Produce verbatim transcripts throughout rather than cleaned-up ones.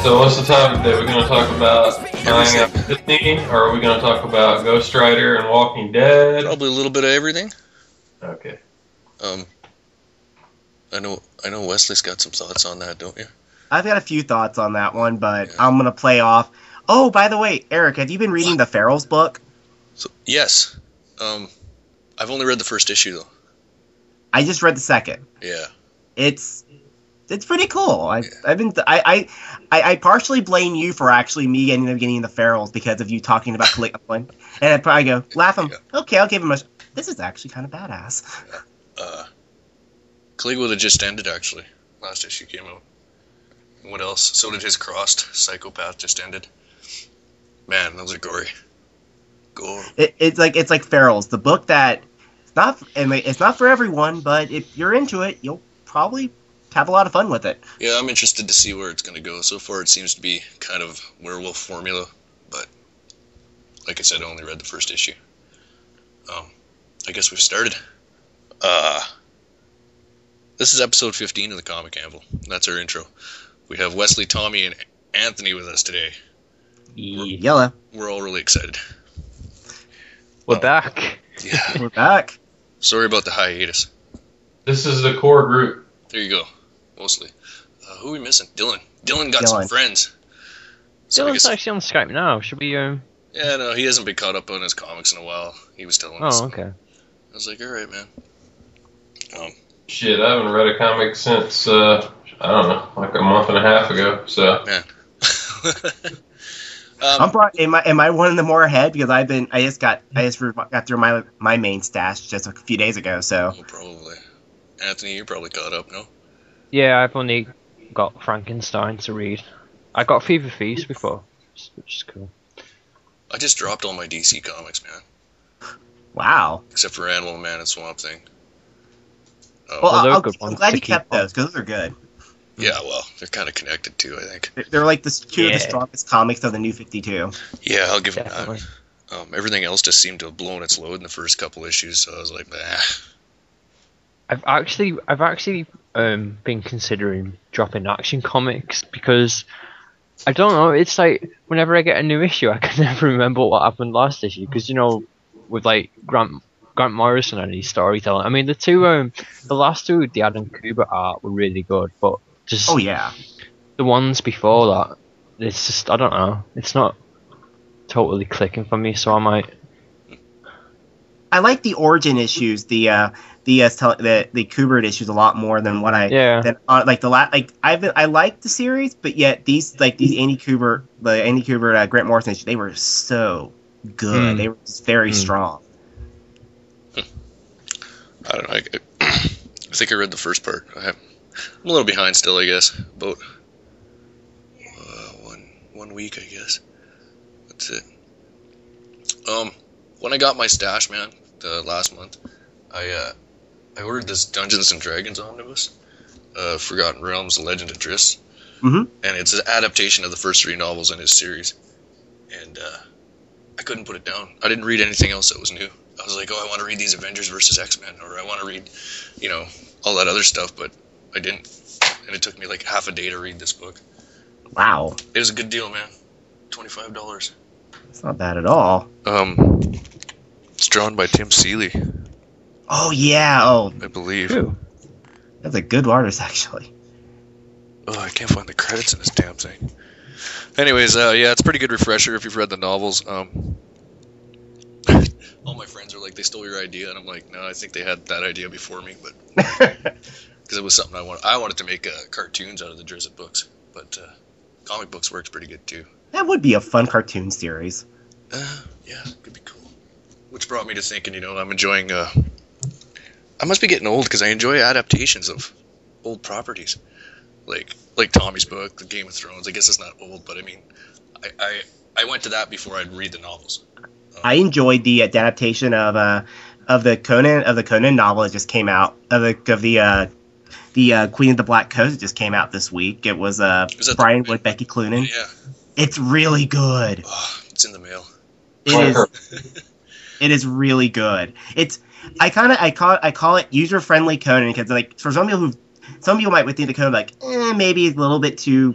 So what's the topic today? We're going to talk about Dying Out Disney, or are we going to talk about Ghost Rider and Walking Dead? Probably a little bit of everything. Okay. Um, I know, I know Wesley's got some thoughts on that, don't you? I've got a few thoughts on that one, but yeah. I'm going to play off. Oh, by the way, Eric, have you been reading what? the Farrell's book? So, yes. Um, I've only read the first issue, though. I just read the second. Yeah. It's it's pretty cool. I've, yeah. I've been I, I I partially blame you for actually me ending up getting the Farrells because of you talking about Caligula, and I'd probably go laugh him. Yeah. Okay, I'll give him a. This is actually kind of badass. Yeah. Uh, Caligula just ended actually. Last issue came out. What else? So did his Crossed Psychopath just ended. Man, those are gory. Gore. It, it's like it's like Farrell's, the book that it's not and it's not for everyone, but if you're into it, you'll probably have a lot of fun with it. Yeah, I'm interested to see where it's going to go. So far, it seems to be kind of werewolf formula, but like I said, I only read the first issue. Um, I guess we've started. Uh, this is episode fifteen of the Comic Anvil. That's our intro. We have Wesley, Tommy, and Anthony with us today. We're, Yellow. We're all really excited. We're um, back. Yeah. We're back. Sorry about the hiatus. This is the core group. There you go. Mostly. Uh, who are we missing? Dylan. Dylan got Dylan. some friends. So Dylan's guess... actually on Skype now. Should we... Um... Yeah, no, he hasn't been caught up on his comics in a while. He was telling oh, us. Oh, okay. I was like, alright, man. Um, Shit, I haven't read a comic since, uh, I don't know, like a month and a half ago, so... Man. Um, I'm probably, am I am I one of the more ahead because I've been I just got I just got through my my main stash just a few days ago, so oh, probably. Anthony, you're probably caught up, no? Yeah, I've only got Frankenstein to read. I got Fever Feast before, which is cool. I just dropped all my D C comics, man. Wow. Except for Animal Man and Swamp Thing. Um, well, I'll, I'm glad you kept those because those are good. Yeah, well, they're kind of connected too, I think. They're like the two yeah. of the strongest comics of the New fifty-two. Yeah, I'll give them Definitely. that. Um, everything else just seemed to have blown its load in the first couple issues, so I was like, nah. I've actually, I've actually um, been considering dropping Action Comics because I don't know. It's like whenever I get a new issue, I can never remember what happened last issue because you know, with like Grant Grant Morrison and his storytelling. I mean, the two, um, the last two with the Adam Kubert art were really good, but just oh yeah, the ones before that, it's just I don't know. It's not totally clicking for me, so I might. I like the origin issues, the uh, the uh, the the Kubert issues a lot more than what I yeah than, uh, like the la- like I've I like the series, but yet these like these Andy Kubert the Andy Kubert uh, Grant Morrison issues, they were so good. Mm. They were just very mm. strong. I don't know. I, I think I read the first part. I have, I'm a little behind still, I guess. About uh, one one week, I guess. That's it. Um, when I got my stash, man, the last month, I uh, I ordered this Dungeons and Dragons omnibus, uh, Forgotten Realms: The Legend of Triss, mm-hmm. and it's an adaptation of the first three novels in his series. And uh, I couldn't put it down. I didn't read anything else that was new. I was like, oh, I want to read these Avengers versus X-Men, or I want to read, you know, all that other stuff, but I didn't. And it took me like half a day to read this book. Wow. It was a good deal, man. twenty-five dollars. It's not bad at all. Um, it's drawn by Tim Seeley. Oh, yeah. Oh, I believe. True. That's a good artist, actually. Oh, I can't find the credits in this damn thing. Anyways, uh, yeah, it's a pretty good refresher if you've read the novels. Um... All my friends are like, they stole your idea, and I'm like, no, I think they had that idea before me, but because it was something I wanted. I wanted to make uh, cartoons out of the Drizzt books, but uh, comic books works pretty good too. That would be a fun cartoon series. Uh, yeah, could be cool. Which brought me to thinking, you know, I'm enjoying. Uh, I must be getting old because I enjoy adaptations of old properties, like like Tommy's book, The Game of Thrones. I guess it's not old, but I mean, I I, I went to that before I'd read the novels. I enjoyed the adaptation of uh of the Conan of the Conan novel that just came out of the of the uh, the uh, Queen of the Black Coast that just came out this week. It was uh was Brian the, with Becky Cloonan. Yeah, it's really good. Oh, it's in the mail. It is. It is really good. It's I kind of I call I call it user friendly Conan because like for some people who some people might think the Conan like eh, maybe it's a little bit too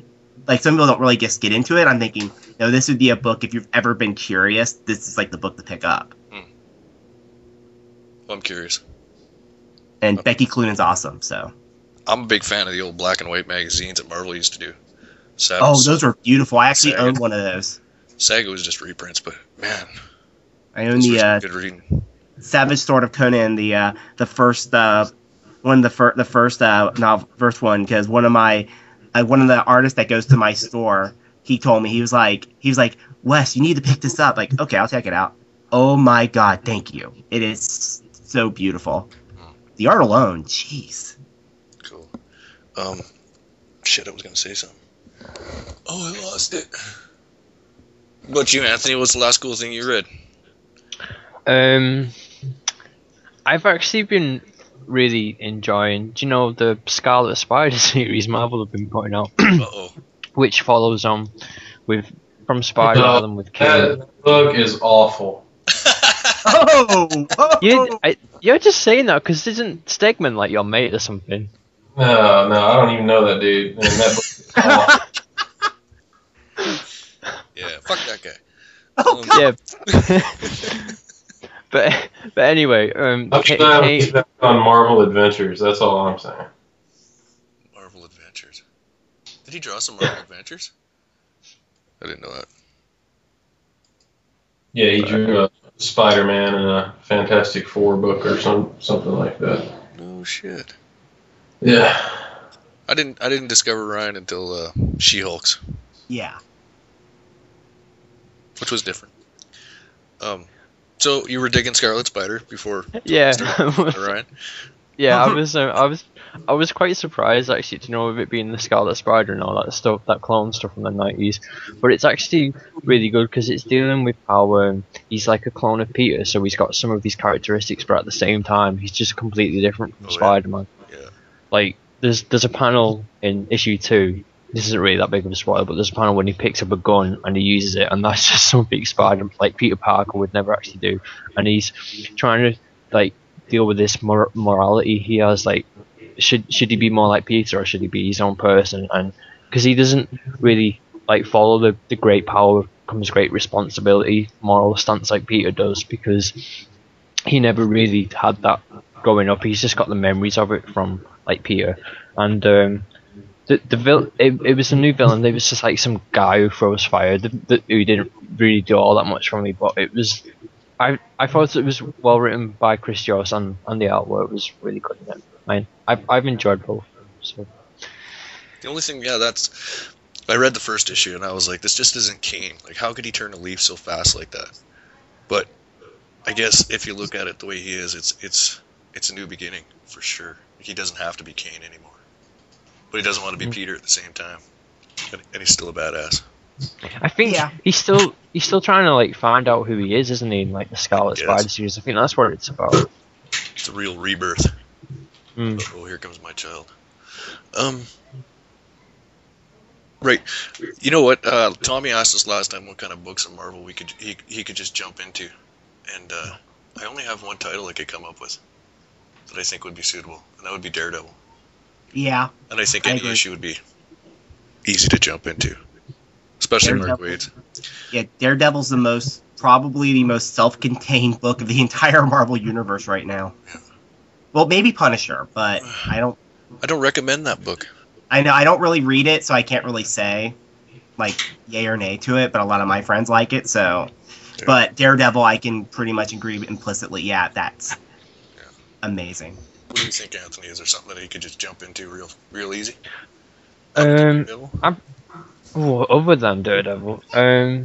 like some people don't really just get into it. I'm thinking, you know, this would be a book if you've ever been curious. This is like the book to pick up. Hmm. Well, I'm curious. And Okay. Becky Cloonan's awesome. So. I'm a big fan of the old black and white magazines that Marvel used to do. Saga, Oh, those were beautiful. I actually Saga. own one of those. Saga was just reprints, but man, I own those were the some uh, good reading. Savage Sword of Conan, the uh, the first uh, one, of the first the first uh, novel, first one, because one of my uh, one of the artists that goes to my store, he told me he was like he was like Wes, you need to pick this up. Like, okay, I'll check it out. Oh my God, thank you. It is so beautiful. The art alone, jeez. Cool. Um, shit, I was gonna say something. Oh, I lost it. What about you, Anthony? What's the last cool thing you read? Um, I've actually been really enjoying, do you know, the Scarlet Spider series Marvel have been putting out, Uh-oh. which follows on with from Spider No, Island with Kane. That book is awful. Oh, oh. You, I, you're just saying that because isn't Stegman like your mate or something? No, no, I don't even know that dude. And that book is awful. Yeah, fuck that guy. Oh, Um, God. Yeah. but but anyway, um, I'm Ka- trying to Kane- keep that on Marvel Adventures. That's all I'm saying. Marvel Adventures. Did he draw some Marvel Adventures? I didn't know that. Yeah, he drew a Spider-Man and a Fantastic Four book or some something like that. No shit. Yeah. I didn't. I didn't discover Ryan until uh, She-Hulk's, Yeah. which was different. Um, so you were digging Scarlet Spider before yeah, Ryan? yeah. I was uh, I was I was quite surprised actually to know of it being the Scarlet Spider and all that stuff, that clone stuff from the nineties. But it's actually really good because it's dealing with how um, he's like a clone of Peter, so he's got some of these characteristics, but at the same time he's just completely different from Oh, yeah. Spider-Man. Yeah. Like there's there's a panel in issue two. This isn't really that big of a spoiler, but there's a panel when he picks up a gun and he uses it, and that's just something Spider like Peter Parker would never actually do. And he's trying to like deal with this mor- morality he has. Like, should should he be more like Peter or should he be his own person? And because he doesn't really like follow the the great power comes great responsibility moral stance like Peter does, because he never really had that growing up. He's just got the memories of it from like Peter. And um, the the vil- it, it was a new villain. It was just like some guy who throws fire. The, the, who didn't really do all that much for me, but it was. I I thought it was well written by Chris Jones, and, and the artwork was really good in it. I I've I've enjoyed both. So The only thing, yeah, that's. I read the first issue and I was like, this just isn't Kane. Like, how could he turn a leaf so fast like that? But I guess if you look at it the way he is, it's it's it's a new beginning for sure. He doesn't have to be Kane anymore, but he doesn't want to be Peter at the same time, and, and he's still a badass. I think Yeah. he's still he's still trying to like find out who he is, isn't he? In like the Scarlet Yes. Spider series, I think that's what it's about. It's a real rebirth. Mm. Oh, here comes my child. Um. Right. You know what? Uh, Tommy asked us last time what kind of books in Marvel we could he he could just jump into, and uh, I only have one title I could come up with that I think would be suitable, and that would be Daredevil. Yeah. And I think I any agree. issue would be easy to jump into, especially Mark Daredevil. Waid's. Yeah, Daredevil's the most, probably the most self-contained book of the entire Marvel universe right now. Yeah. Well, maybe Punisher, but I don't. I don't recommend that book. I know I don't really read it, so I can't really say like yay or nay to it. But a lot of my friends like it, so. Yeah. But Daredevil, I can pretty much agree implicitly. Yeah, that's Yeah. amazing. What do you think, Anthony? Is there something that he could just jump into real, real easy? Um, Daredevil? oh, other than Daredevil, um,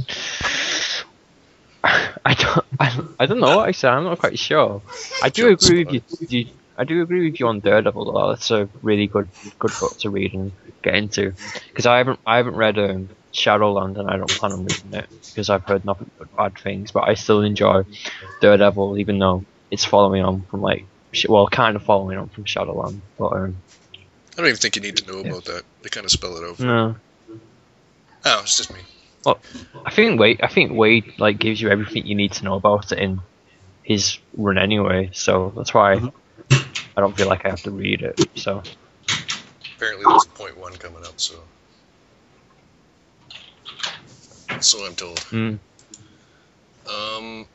I don't I, I don't know actually. I'm not quite sure. I do Jokes, agree with you. you I do agree with you on Daredevil though. It's a really good good book to read and get into, because I haven't I haven't read um, Shadowland, and I don't plan on reading it because I've heard nothing but bad things. But I still enjoy Daredevil, even though it's following on from like sh- well, kind of following on from Shadowland. But um, I don't even think you need to know Yeah. about that. They kind of spell it out. For no, Oh, it's just me. I think Wade I think Wade like gives you everything you need to know about it in his run anyway. So that's why Mhm. I don't feel like I have to read it. So Apparently, there's a point one coming up, so So I'm told. Mm. Um,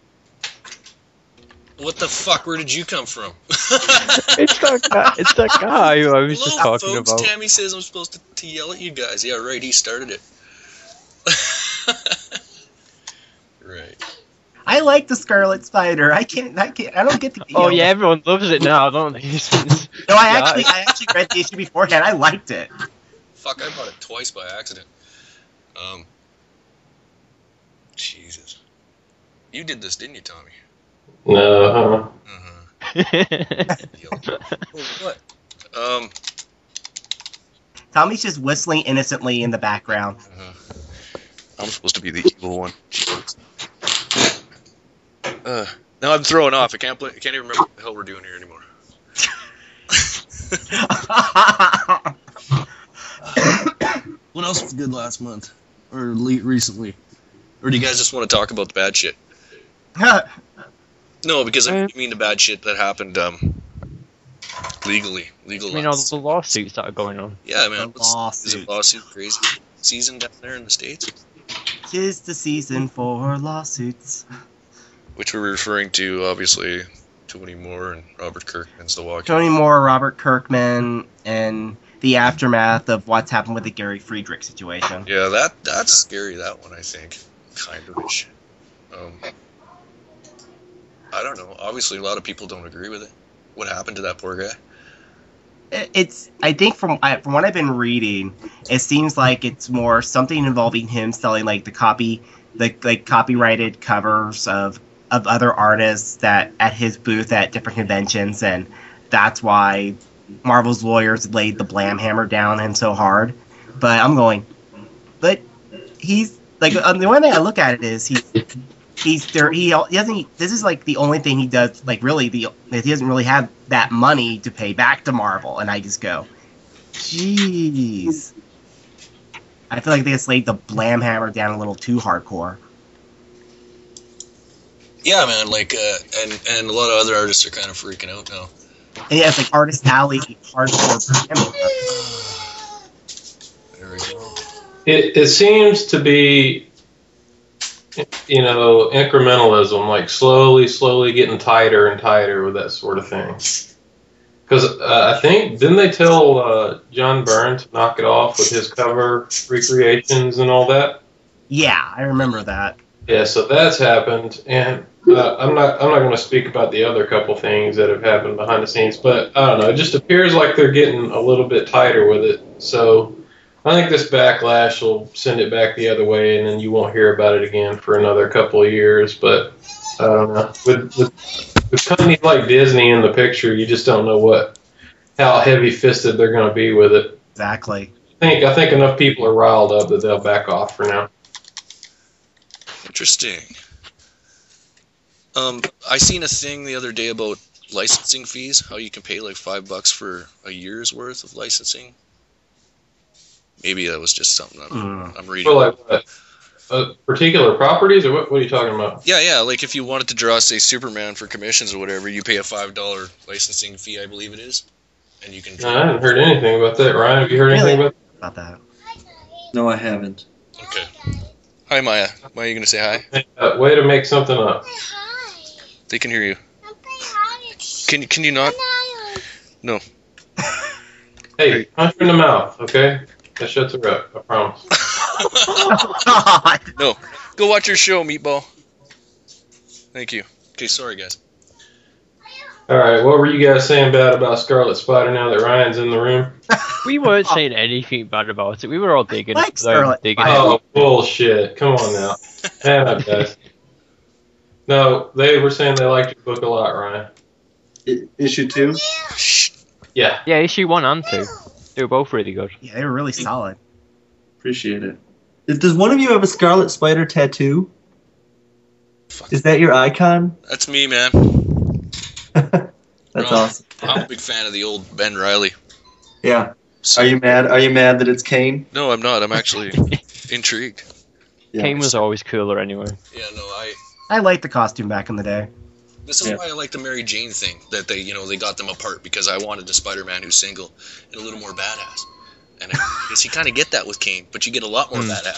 what the fuck? Where did you come from? It's that guy. It's that guy who I was just Hello, talking folks. about. Tammy says I'm supposed to, to yell at you guys. Yeah, right. He started it. Right. I like the Scarlet Spider. I can't. I can't. I don't get the. Oh yeah, everyone loves it now, don't they? Since- No, I Yeah, actually, I actually read the issue beforehand. I liked it. Fuck, I bought it twice by accident. Um. Jesus. You did this, didn't you, Tommy? No, huh? Uh-huh. What? Um. Tommy's just whistling innocently in the background. Uh, I'm supposed to be the evil one. Uh, now I'm throwing off. I can't play. I can't even remember what the hell we're doing here anymore. What else was good last month or le- recently? Or do you guys just want to talk about the bad shit? No, because I mean the bad shit that happened um, legally, legal. I mean, all the lawsuits that are going on. Yeah, man. The What's, is lawsuit. it lawsuit crazy season down there in the States? Tis the season for lawsuits. Which we're referring to, obviously, Tony Moore and Robert Kirkman's The Walking. Tony Moore, Robert Kirkman, and the aftermath of what's happened with the Gary Friedrich situation. Yeah, that that's scary. That one, I think, kind of ish. Um, I don't know. Obviously, a lot of people don't agree with it. What happened to that poor guy? It's. I think from I- from what I've been reading, it seems like it's more something involving him selling like the copy, the like copyrighted covers of of other artists that at his booth at different conventions, and that's why Marvel's lawyers laid the blam hammer down on him so hard. But I'm going, but he's like um, the one thing I look at it is he's he's there. He, he doesn't. This is like the only thing he does. Like really, the he doesn't really have that money to pay back to Marvel, and I just go, jeez. I feel like they just laid the blam hammer down a little too hardcore. Yeah, man. Like, uh, and and a lot of other artists are kind of freaking out now. And yeah, it's like Artist Alley hardcore. blam hammer. There we go. It it seems to be, you know, incrementalism, like slowly, slowly getting tighter and tighter with that sort of thing. Because uh, I think, didn't they tell uh, John Byrne to knock it off with his cover recreations and all that? Yeah, I remember that. Yeah, so that's happened, and uh, I'm not I'm not going to speak about the other couple things that have happened behind the scenes, but I don't know. It just appears like they're getting a little bit tighter with it. So I think this backlash will send it back the other way, and then you won't hear about it again for another couple of years. But I don't know. With with, with companies like Disney in the picture, you just don't know what how heavy-fisted they're going to be with it. Exactly. I think I think enough people are riled up that they'll back off for now. Interesting. Um, I seen a thing the other day about licensing fees. How you can pay like five bucks for a year's worth of licensing. Maybe that was just something I'm, Mm. I'm reading. For like what? Uh, particular properties, or what? What are you talking about? Yeah, yeah. Like if you wanted to draw, say, Superman for commissions or whatever, you pay a five dollar licensing fee, I believe it is, and you can. No, I haven't heard anything about that. Ryan, have you heard anything Really? about About that. No, I haven't. Okay. Hi, Maya. Maya, you gonna say hi? that? Uh, way to make something up. They can hear you. Can you? Can you not? No. Hey, punch her in the mouth, okay? That shuts her up, I promise. Oh, God. No. Go watch your show, Meatball. Thank you. Okay, sorry, guys. All right, what were you guys saying bad about Scarlet Spider now that Ryan's in the room? We weren't saying anything bad about it. We were all digging Like it. Scarlet digging Spider. it. Oh, bullshit. Come on now. Man up, guys. No, they were saying they liked your book a lot, Ryan. I- issue two? Shh. Yeah. Yeah, issue one and two. They were both really good. Yeah, they were really solid. Appreciate it. Is, does one of you have a Scarlet Spider tattoo? Fuck. Is that your icon? That's me, man. That's No. awesome. I'm a big fan of the old Ben Riley. Yeah. So, Are you mad? Are you mad that it's Kane? No, I'm not. I'm actually intrigued. Yeah. Kane was always cooler anyway. Yeah, no, I. I liked the costume back in the day. This is Yeah. why I like the Mary Jane thing. That they, you know, they got them apart because I wanted a Spider-Man who's single and a little more badass. And I guess you kind of get that with Kane, but you get a lot more Mm. badass.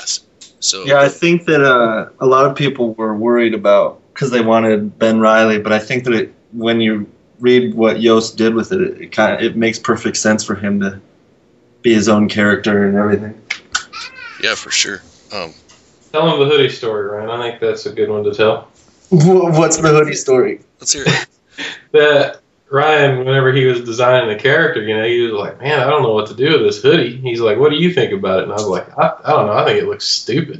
So Yeah, I think that uh, a lot of people were worried about because they wanted Ben Reilly, but I think that it, when you read what Yost did with it, it, it kind of it makes perfect sense for him to be his own character and everything. yeah, for sure. Um, Tell him the hoodie story, Ryan. I think that's a good one to tell. What's the hoodie story? let's hear it. That Ryan, whenever he was designing the character, you know, he was like, "Man, I don't know what to do with this hoodie." He's like, "What do you think about it?" And I was like, "I, I don't know. I think it looks stupid."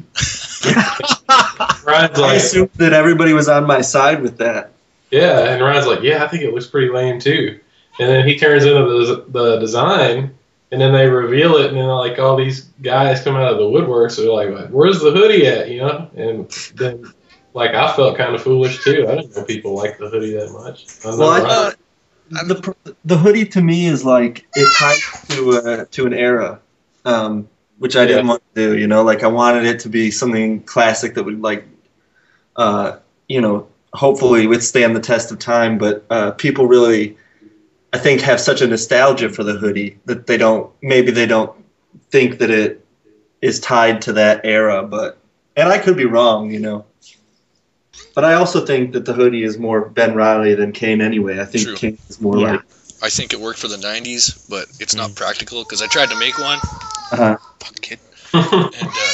Ryan's I like, assumed that everybody was on my side with that. "Yeah," and Ryan's like, "Yeah, I think it looks pretty lame too." And then he turns into the the design, and then they reveal it, and then like all these guys come out of the woodwork, so they're like, "Where's the hoodie at?" You know, and then like I felt kind of foolish too. I didn't know people liked the hoodie that much. I Well, I never- thought the the hoodie to me is like it ties to uh, to an era, um, which I didn't Yeah. want to do. You know, like I wanted it to be something classic that would like, uh, you know, hopefully withstand the test of time. But uh, people really, I think, have such a nostalgia for the hoodie that they don't maybe they don't think that it is tied to that era. But and I could be wrong, you know. But I also think that the hoodie is more Ben Reilly than Kane anyway. I think True. Kane is more Yeah. like. I think it worked for the nineties, but it's not practical because I tried to make one. Uh-huh. Fucking kid. And uh,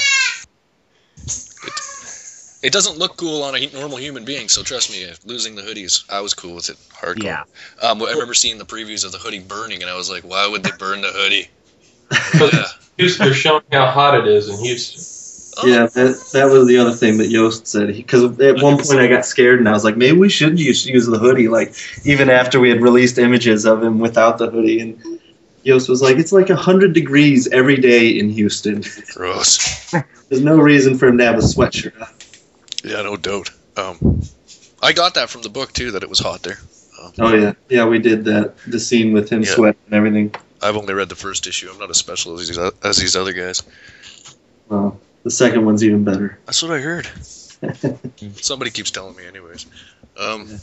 it, it doesn't look cool on a hu- normal human being, so trust me, uh, losing the hoodies, I was cool with it. Hardcore. Yeah. Um, I remember seeing the previews of the hoodie burning, and I was like, why would they burn the hoodie? But Yeah. Houston, they're showing how hot it is in Houston. Oh, Yeah, that, that was the other thing that Yost said. Because at one point I got scared and I was like, maybe we should use, use the hoodie, like even after we had released images of him without the hoodie. And Yost was like, it's like one hundred degrees every day in Houston. gross. There's no reason for him to have a sweatshirt on. Yeah, no doubt. Um, I got that from the book, too, that it was hot there. Um, Oh, yeah. Yeah, we did that. The scene with him Yeah. sweating and everything. I've only read the first issue. I'm not as special as these, o- as these other guys. Well, the second one's even better. That's what I heard. Somebody keeps telling me anyways. Um,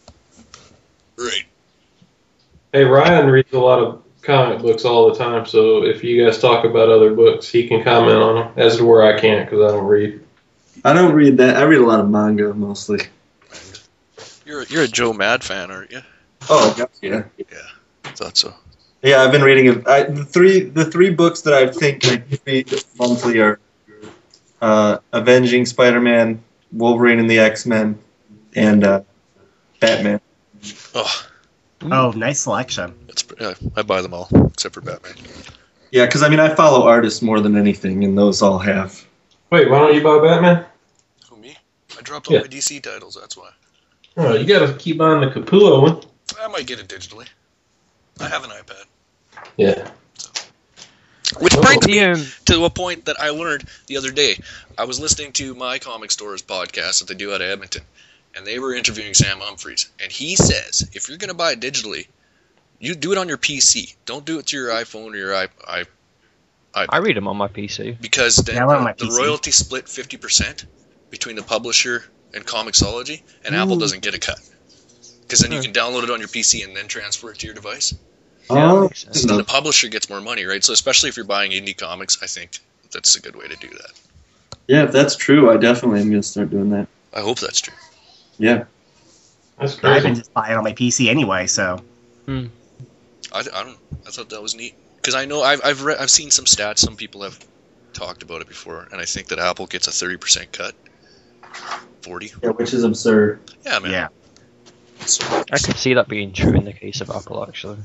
right. Hey, Ryan reads a lot of comic books all the time, so if you guys talk about other books, he can comment on them, as to where I can't because I don't read. I don't read that. I read a lot of manga mostly. You're a, you're a Joe Mad fan, aren't you? Oh, yeah. I thought so. Yeah, I've been reading it. I, the three the three books that I think I read monthly are uh, Avenging Spider-Man, Wolverine and the X-Men, and uh, Batman. Oh, Oh, nice selection. it's, yeah, I buy them all except for Batman. Yeah, because I mean I follow artists more than anything, and those all have. Wait, why don't you buy Batman? Who, me? I dropped all Yeah. my D C titles. That's why. Oh, you gotta keep buying the Capullo one. I might get it digitally. I have an iPad. Yeah. Which Oh. brings me The, um, to a point that I learned the other day. I was listening to My Comic Store's podcast that they do out of Edmonton, and they were interviewing Sam Humphries, and he says if you're going to buy it digitally, you do it on your P C. Don't do it to your iPhone or your i, I I read them on my P C. because then Yeah, I love my the, P the C. royalty split fifty percent between the publisher and Comixology, and Apple Ooh. doesn't get a cut. Because then you Hmm. can download it on your P C and then transfer it to your device. Yeah, Oh, makes sense. So then the publisher gets more money, right? So especially if you're buying indie comics, I think that's a good way to do that. yeah, if that's true, I definitely am going to start doing that. I hope that's true. Yeah. That's I've crazy. been just buying it on my P C anyway, so. I, I don't. I thought that was neat because I know I've I've read I've seen some stats. Some people have talked about it before, and I think that Apple gets a thirty percent cut. Forty. Yeah, which is absurd. Yeah, man. Yeah. So, I could see that being true in the case of Apple, actually.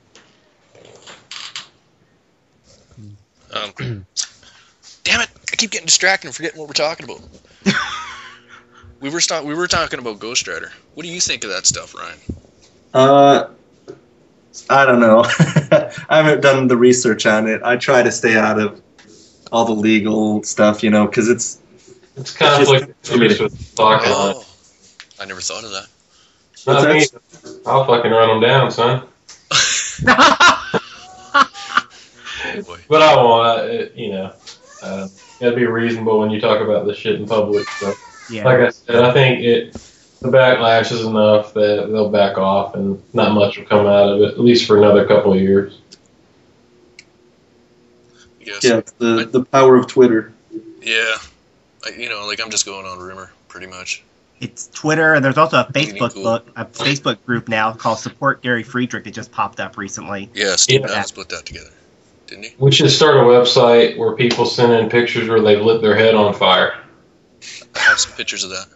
um, damn it! I keep getting distracted and forgetting what we're talking about. we were sta- we were talking about Ghost Rider. What do you think of that stuff, Ryan? Uh, I don't know. I haven't done the research on it. I try to stay out of all the legal stuff, you know, because it's It's kind of like for me just to- with talking on it. Oh, I never thought of that. Not me. It's I'll fucking run them down, son. Boy. But I won't. I, it, you know, uh, gotta be reasonable when you talk about this shit in public. So, Yeah. like I said, I think it the backlash is enough that they'll back off, and not much will come out of it, at least for another couple of years. Yes. yeah, it's the the power of Twitter. Yeah. I, you know, like I'm just going on rumor, pretty much. It's Twitter, and there's also a Pretty Facebook cool. book, a Facebook group now called Support Gary Friedrich that just popped up recently. Yeah, Steve Yeah. Downs put that together, didn't he? We should start a website where people send in pictures where they've lit their head on fire. I have some pictures of that.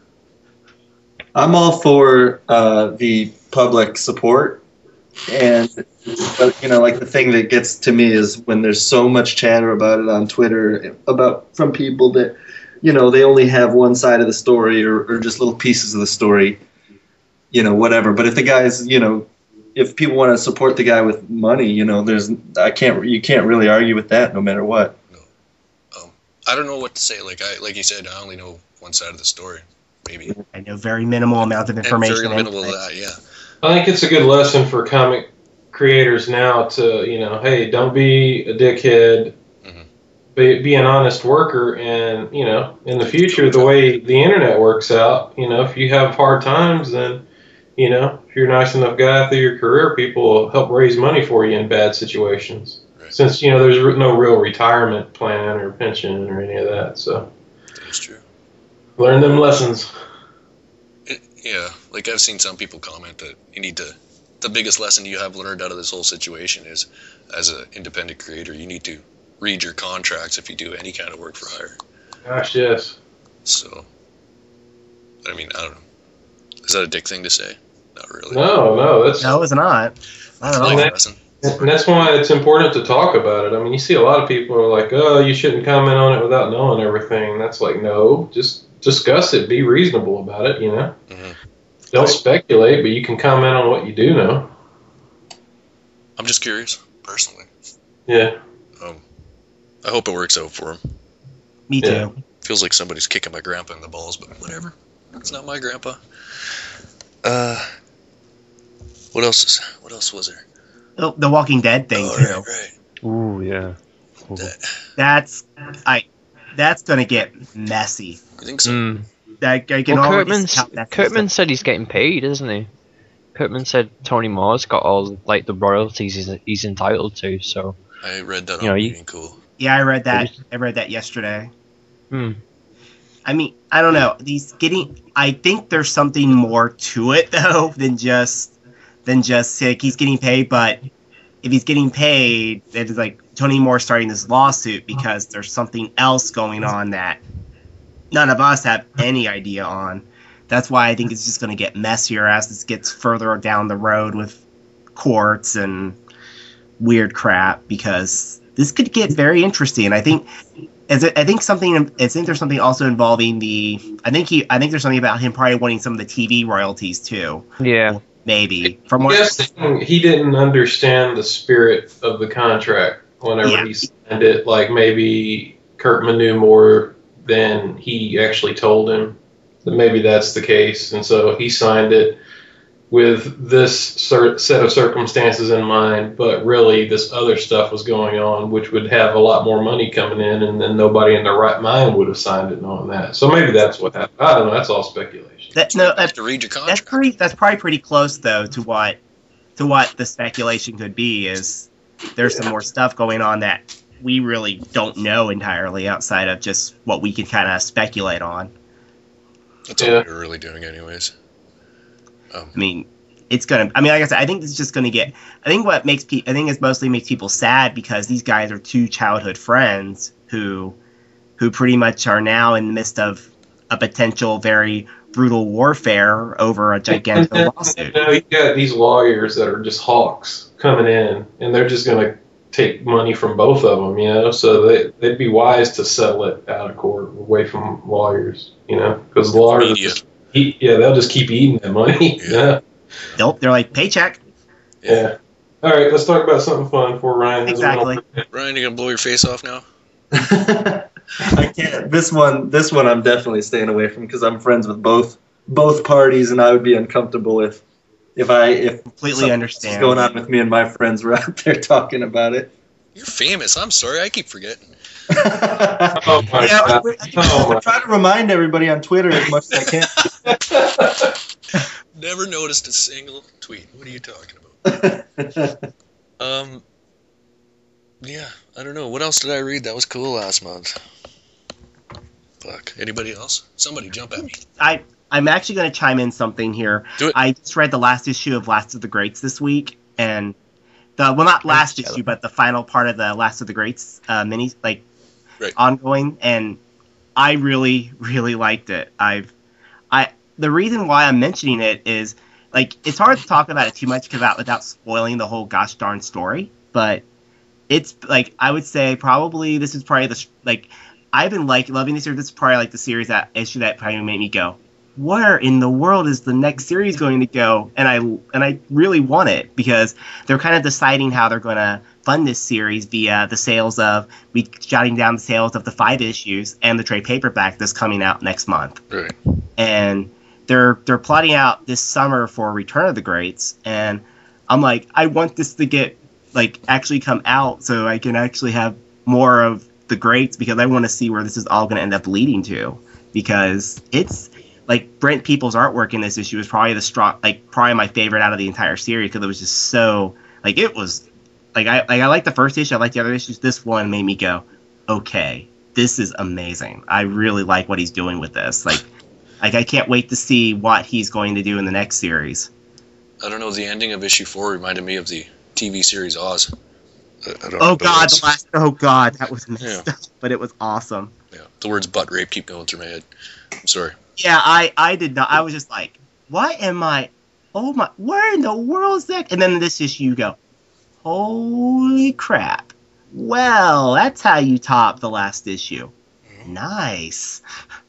I'm all for uh, the public support, and but, you know, like the thing that gets to me is when there's so much chatter about it on Twitter about from people that, you know, they only have one side of the story or, or just little pieces of the story, you know, whatever. But if the guy's, you know, if people want to support the guy with money, you know, there's I can't you can't really argue with that no matter what. Um, I don't know what to say. Like I, like you said, I only know one side of the story, maybe. I know very minimal amounts of And information. very minimal of that, yeah. I think it's a good lesson for comic creators now to, you know, hey, don't be a dickhead. Mhm. Be, be an honest worker, and, you know, in the future, the way the internet works out, you know, if you have hard times, then, you know, if you're a nice enough guy through your career, people will help raise money for you in bad situations. Right. Since, you know, there's re- no real retirement plan or pension or any of that, so That's true. learn them lessons. It, yeah, like I've seen some people comment that you need to. The biggest lesson you have learned out of this whole situation is, as an independent creator, you need to read your contracts if you do any kind of work for hire. Gosh, yes. So, I mean, I don't know. Is that a dick thing to say? Not really. No, no, that's No, it's not. Not at Life all. that- lesson. and that's why it's important to talk about it. I mean, you see a lot of people are like, "Oh, you shouldn't comment on it without knowing everything." That's like, no, just discuss it. Be reasonable about it. You know, Mhm. don't speculate, but you can comment on what you do know. I'm just curious, personally. Yeah, Um, I hope it works out for him. Me Yeah. too. Feels like somebody's kicking my grandpa in the balls, but whatever. It's not my grandpa. Uh, what else is? What else was there? Oh, the Walking Dead thing oh, too. right, right. Ooh, yeah. Ooh. That, That's I. That's gonna get messy. you think so? Mm. That I can Well, already Kurtman's, tell that's Kurtman said he's getting paid, isn't he? Kurtman said Tony Moore's got all like the royalties he's, he's entitled to. So I read that You on know, you- Reading Cool. Yeah, I read that. I read that yesterday. hmm. I mean, I don't know. These getting. I think there's something more to it though than just than just like he's getting paid. But if he's getting paid, it's like Tony Moore starting this lawsuit because there's something else going on that none of us have any idea on. That's why I think it's just going to get messier as this gets further down the road with courts and weird crap, because this could get very interesting. I think, is it, I think something. I think there's something also involving the. I think he. I think there's something about him probably wanting some of the T V royalties too. Yeah. Maybe from I what. guess he didn't understand the spirit of the contract whenever Yeah. he signed it. Like maybe Kurtman knew more than he actually told him. That maybe that's the case, and so he signed it with this cert- set of circumstances in mind, but really this other stuff was going on, which would have a lot more money coming in, and then nobody in their right mind would have signed it knowing that. So maybe that's what happened. I don't know. That's all speculation. That, no, You have that's, to read your that's contract. pretty. That's probably pretty close though to what to what the speculation could be. Is there's some more stuff going on that we really don't know entirely outside of just what we can kind of speculate on. That's all Yeah. we were really doing, anyways. Um, I mean, it's gonna. I mean, like I said, I think it's just gonna get. I think what makes people. I think it's mostly makes people sad because these guys are two childhood friends who, who pretty much are now in the midst of a potential very brutal warfare over a gigantic lawsuit. You know, you got these lawyers that are just hawks coming in, and they're just going to take money from both of them, you know. So they, they'd be wise to settle it out of court, away from lawyers, you know, because lawyers, Media. just eat, yeah, they'll just keep eating that money. Yeah. Yeah. Nope, they're like paycheck. Yeah. All right, let's talk about something fun before Ryan has Exactly. one. Ryan, you gonna blow your face off now? I can't. This one, this one, I'm definitely staying away from because I'm friends with both both parties, and I would be uncomfortable if if I if Completely something understand. was going on with me and my friends were out there talking about it. You're famous. I'm sorry. I keep forgetting. Oh my Yeah, God. we- Oh I my try to remind everybody on Twitter as much as I can. Never noticed a single tweet. What are you talking about? Um. Yeah, I don't know. What else did I read that was cool last month? Fuck. Anybody else? Somebody jump at me. I I'm actually going to chime in something here. Do it. I just read the last issue of Last of the Greats this week, and the well, not last issue, but the final part of the Last of the Greats uh, mini, like Right. ongoing, and I really, really liked it. I've, I the reason why I'm mentioning it is like it's hard to talk about it too much about without spoiling the whole gosh darn story, but it's like I would say probably this is probably the like I've been like loving this series. This is probably like the series that issue that probably made me go, where in the world is the next series going to go? And I and I really want it because they're kind of deciding how they're going to fund this series via the sales of we jotting down the sales of the five issues and the trade paperback that's coming out next month. Right. And they're they're plotting out this summer for Return of the Greats, and I'm like, I want this to get like actually come out so I can actually have more of the Greats because I want to see where this is all going to end up leading to, because it's like Brent Peoples' artwork in this issue is probably the strong, like probably my favorite out of the entire series because it was just so like it was like I like I like the first issue, I like the other issues. This one made me go, okay, this is amazing. I really like what he's doing with this. Like, like I can't wait to see what he's going to do in the next series. I don't know. The ending of issue four reminded me of the T V series Oz. I, I don't know Oh what it god, was. the last oh god, that was messed Yeah. up, but it was awesome. Yeah. The words butt rape keep going through my head. I'm sorry. Yeah, I I did not. I was just like, what am I? Oh my, where in the world is that? And then in this issue, you go, holy crap! Well, that's how you top the last issue. Nice.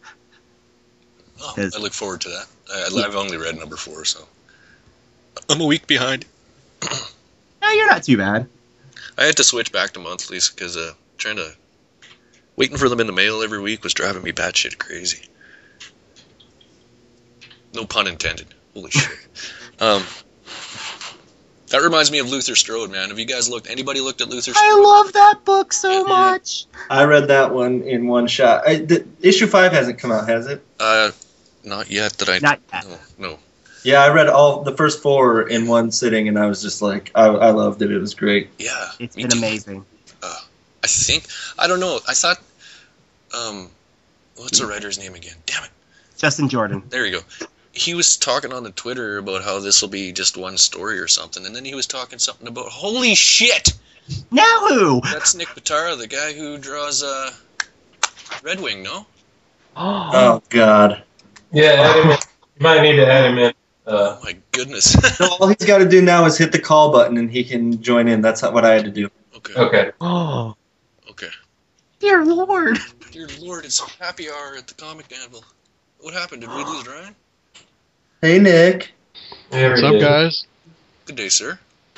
Oh, Is- I look forward to that. I, I've only read number four, so I'm a week behind. No, you're not too bad. I had to switch back to monthlies because uh, trying to waiting for them in the mail every week was driving me batshit crazy. No pun intended. Holy shit. Um, that reminds me of Luther Strode, man. Have you guys looked? Anybody looked at Luther Strode? I love that book so Yeah. much. I read that one in one shot. I, the, issue five hasn't come out, has it? Uh, not yet. That I Not yet. no, no. Yeah, I read all the first four in one sitting, and I was just like, I, I loved it. It was great. Yeah, It's me been too. amazing. Uh, I think I don't know. I thought, um, what's the writer's name again? Damn it. Justin Jordan. There you go. He was talking on the Twitter about how this will be just one story or something, and then he was talking something about holy shit. Now who? That's Nick Pitara, the guy who draws uh, Red Wing. No. Oh, God. Yeah, add him in. You might need to add him in. Uh, Oh my goodness. So all he's got to do now is hit the call button, and he can join in. That's what I had to do. okay. okay. Oh, Okay. Dear Lord. Dear Lord, it's happy hour at the Comic Anvil. What happened? Did we lose Ryan? Hey, Nick. There What's he up, is. guys? Good day, sir.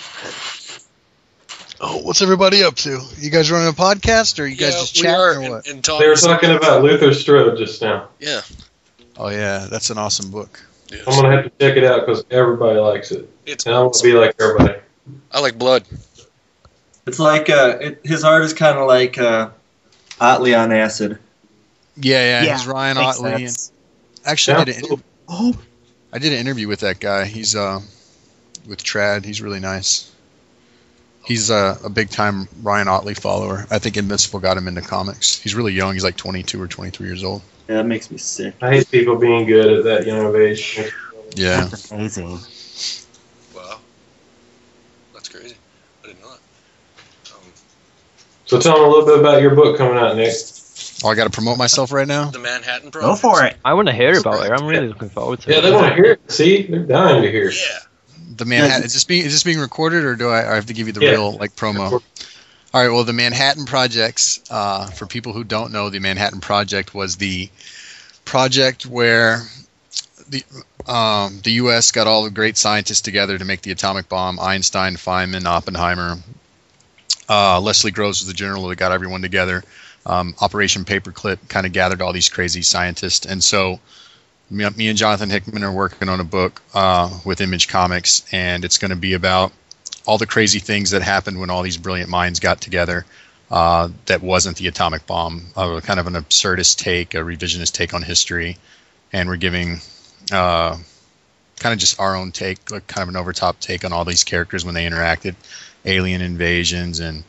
Oh, what's everybody up to? You guys running a podcast, or you guys yeah, just we chatting, are. or And, what? and Tom, They were talking about Luther Strode just now. Yeah. Oh yeah, that's an awesome book. Yes. I'm gonna have to check it out because everybody likes it, It's. and I want to be like everybody. I like blood. It's like uh, it, his art is kind of like uh, Otley on acid. Yeah, yeah, Yeah, he's Ryan makes Otley. And sense. actually, I Yeah. did an interview. Oh, I did an interview with that guy. He's uh, with Trad. He's really nice. He's uh, a big time Ryan Otley follower. I think Invincible got him into comics. He's really young. He's like twenty-two or twenty-three years old. Yeah, that makes me sick. I hate people being good at that young of age. Yeah. that's amazing. Wow. That's crazy. I didn't know that. Um, So tell them a little bit about your book coming out, Nick. Oh, I got to promote myself right now. the Manhattan Project. Go for it. I want to hear about it. I'm really looking forward to Yeah, it. they want to hear it. See, they're dying to hear it. Yeah. The Manhattan is this being is this being recorded, or do I, I have to give you the Yeah. real like promo? All right. Well, the Manhattan Projects. Uh, for people who don't know, the Manhattan Project was the project where the um, the U S got all the great scientists together to make the atomic bomb. Einstein, Feynman, Oppenheimer. Uh, Leslie Groves was the general that got everyone together. Um, Operation Paperclip kind of gathered all these crazy scientists, and so me, me and Jonathan Hickman are working on a book uh, with Image Comics, and it's going to be about all the crazy things that happened when all these brilliant minds got together. Uh, that wasn't the atomic bomb. Uh, kind of an absurdist take, a revisionist take on history, and we're giving uh, kind of just our own take, like kind of an overtop take on all these characters when they interacted, alien invasions and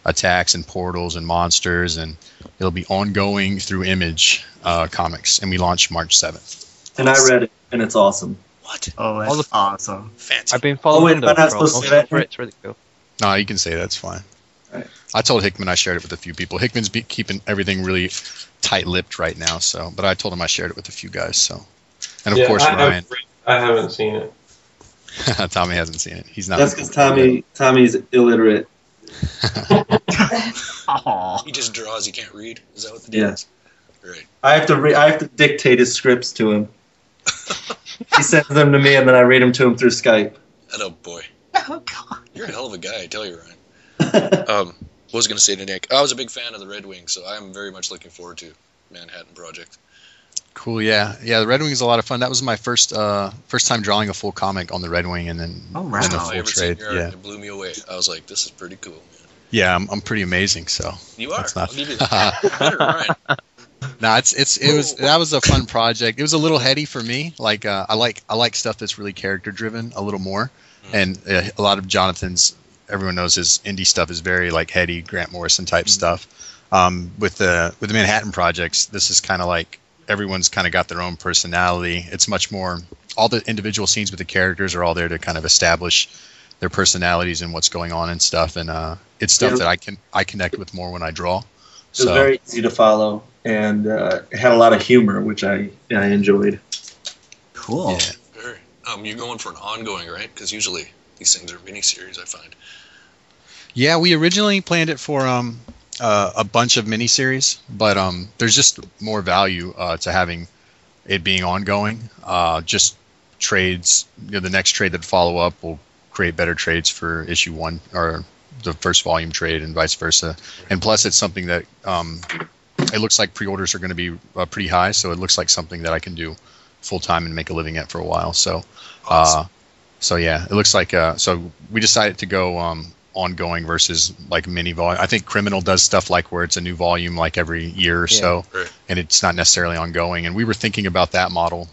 attacks and portals and monsters, and it'll be ongoing through Image uh, Comics, and we launch March seventh. And I read it, and it's awesome. What? Oh, that's All the- awesome. Fancy. I've been following Oh, wait, them am I not for supposed to most say that? of it. It's really cool. No, you can say that's fine. Right. I told Hickman I shared it with a few people. Hickman's be keeping everything really tight-lipped right now, so but I told him I shared it with a few guys. So, and of Yeah, course I Ryan. haven't, I haven't seen it. Tommy hasn't seen it. He's not. That's because Tommy Tommy's illiterate. Aw. He just draws. He can't read. Is that what the deal Yeah. is? Right. I have to re- I have to dictate his scripts to him. He sends them to me, and then I read them to him through Skype. Oh boy, Oh, God. you're a hell of a guy. I tell you, Ryan. Um, what was I going to say to Nick? I was a big fan of the Red Wings, so I'm very much looking forward to Manhattan Project. Cool. Yeah, yeah. The Red Wing is a lot of fun. That was my first uh, first time drawing a full comic on the Red Wing, and then Oh, then wow. a If I full ever trade. seen your art, Yeah, it blew me away. I was like, this is pretty cool, man. yeah. I'm I'm pretty amazing. So You are. That's not- I'll give you that. Better, Ryan. no, it's it's it was that was a fun project. It was a little heady for me. Like uh, I like I like stuff that's really character driven a little more, and uh, a lot of Jonathan's. Everyone knows his indie stuff is very like heady Grant Morrison type stuff. Um, with the with the Manhattan projects, this is kind of like everyone's kind of got their own personality. It's much more all the individual scenes with the characters are all there to kind of establish their personalities and what's going on and stuff. And uh, it's stuff Yeah. that I can I connect with more when I draw. It was So very easy to follow, and uh, it had a lot of humor, which I I enjoyed. Cool. yeah. Very. Um, you're going for an ongoing, right? Because usually these things are miniseries, I find. Yeah, we originally planned it for um, uh, a bunch of miniseries, but um, there's just more value uh, to having it being ongoing. Uh, just trades, you know, the next trade that follow up will create better trades for issue one or the first volume trade, and vice versa. And plus, it's something that um, it looks like pre-orders are going to be uh, pretty high, so it looks like something that I can do full time and make a living at for a while. So, uh, so yeah, it looks like uh, so we decided to go um, ongoing versus like mini volume. I think Criminal does stuff like where it's a new volume like every year or Yeah. so, Right. and it's not necessarily ongoing. And we were thinking about that model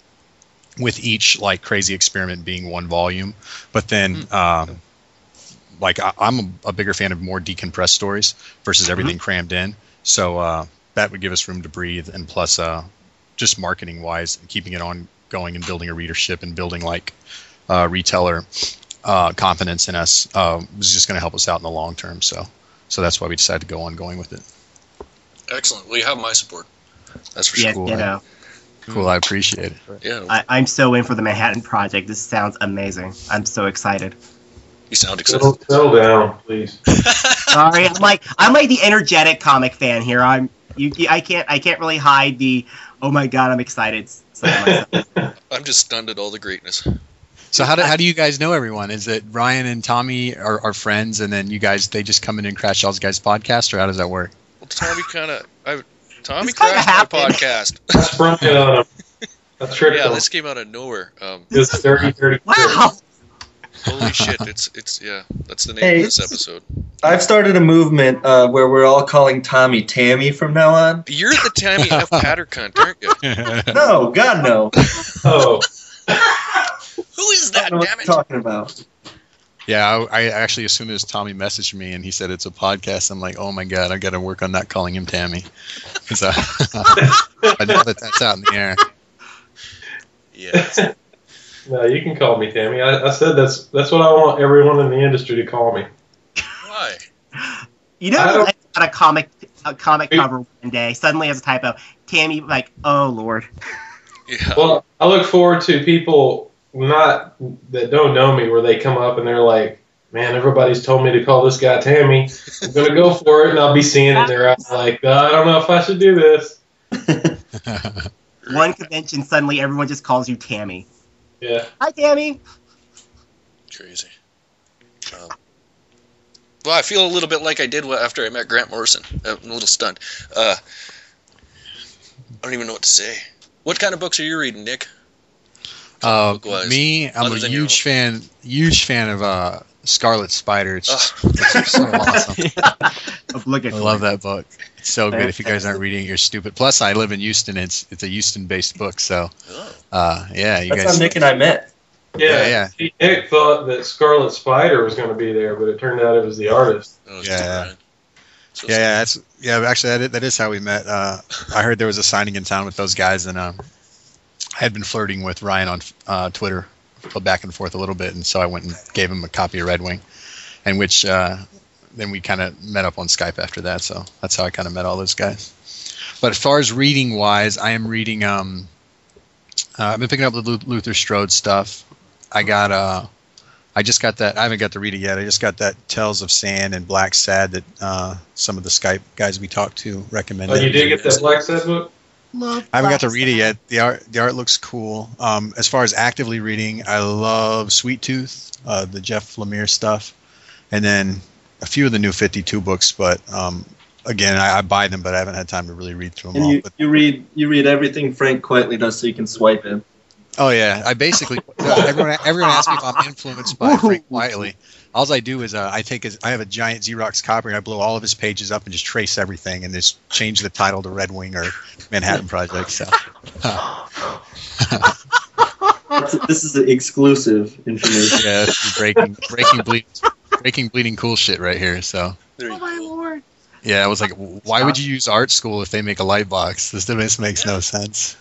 with each like crazy experiment being one volume, but then um, like I, I'm a, a bigger fan of more decompressed stories versus everything crammed in. So uh, that would give us room to breathe, and plus uh, just marketing wise, keeping it on going and building a readership and building like uh, retailer uh, confidence in us uh, was just going to help us out in the long term. So so that's why we decided to go on going with it. Excellent. Well, you have my support. That's for Yes, sure. Cool. you know. Cool, I appreciate it. Yeah. I, I'm so in for the Manhattan Project. This sounds amazing. I'm so excited. You sound excited. Settle, settle down, please. Sorry, I'm like I'm like the energetic comic fan here. I'm you. I can't I can't really hide the oh my god I'm excited. side of myself. I'm just stunned at all the greatness. So how do how do you guys know everyone? Is it Ryan and Tommy are, are friends, and then you guys they just come in and crash y'all's guys' podcast, or how does that work? Well, Tommy kind of, I, Tommy This kinda crashed my happened. podcast. I sprung it on him. I tricked Yeah, him. this came out of nowhere. Um, It's dirty, dirty. Wow. holy shit! It's it's yeah. That's the name Hey, of this episode. I've started a movement uh, where we're all calling Tommy Tammy from now on. You're the Tammy F. Pattercunt, aren't you? No, God no. Oh, Who is I that? don't know what Damn you're it! talking about. Yeah, I, I actually, as soon as Tommy messaged me and he said it's a podcast, I'm like, oh my god, I got to work on not calling him Tammy, because I, I know that that's out in the air. Yeah. no, you can call me Tammy. I, I said that's that's what I want everyone in the industry to call me. Why? You know, I don't- I got a comic a comic cover one day. Suddenly, as a typo, Tammy like, oh lord. Yeah. Well, I look forward to people not that don't know me, where they come up and they're like, "Man, everybody's told me to call this guy Tammy. I'm gonna go for it," and I'll be seeing it in their eyes like, uh, "I don't know if I should do this." One convention, suddenly everyone just calls you Tammy. Yeah. Hi, Tammy. Crazy. Um, well, I feel a little bit like I did after I met Grant Morrison. I'm a little stunned. Uh, I don't even know what to say. What kind of books are you reading, Nick? Uh, Book-wise, me, I'm other a than your huge fan, huge fan of uh, Scarlet Spider. It's just, Ugh. it's just so awesome. I Obligatory. love that book. It's so good. If you guys aren't reading it, you're stupid. Plus, I live in Houston. It's it's a Houston-based book, so Oh. uh, yeah, you That's guys. how Nick and I met. Yeah, Yeah, See, Nick thought that Scarlet Spider was going to be there, but it turned out it was the artist. Oh, it's Yeah. different. So Yeah, yeah, that's yeah. Actually, that is, that is how we met. Uh, I heard there was a signing in town with those guys, and um, I had been flirting with Ryan on uh, Twitter, back and forth a little bit, and so I went and gave him a copy of Red Wing, and which uh, then we kind of met up on Skype after that. So that's how I kind of met all those guys. But as far as reading wise, I am reading. Um, uh, I've been picking up the Lu- Luther Strode stuff. I got uh, I just got that. I haven't got to read it yet. I just got that Tales of Sand and Black Sad that uh, some of the Skype guys we talked to recommended. Oh, you did get that Black Sad book? Love I haven't got to Black read it Sad. yet. The art, the art looks cool. Um, as far as actively reading, I love Sweet Tooth, uh, the Jeff Lemire stuff, and then a few of the new fifty-two books. But um, again, I, I buy them, but I haven't had time to really read through them And all. you, But, you read you read everything Frank Quietly does, so you can swipe in. oh yeah, I basically everyone everyone asks me if I'm influenced by Frank Quietly. All I do is uh, I take his I have a giant Xerox copy and I blow all of his pages up and just trace everything and just change the title to Red Wing or Manhattan Project. So. This is exclusive information. Yeah, this is breaking, breaking, bleed, breaking, bleeding cool shit right here. So, there you Oh my go. lord. yeah, I was like, why would you use art school if they make a light box? This, this makes no sense.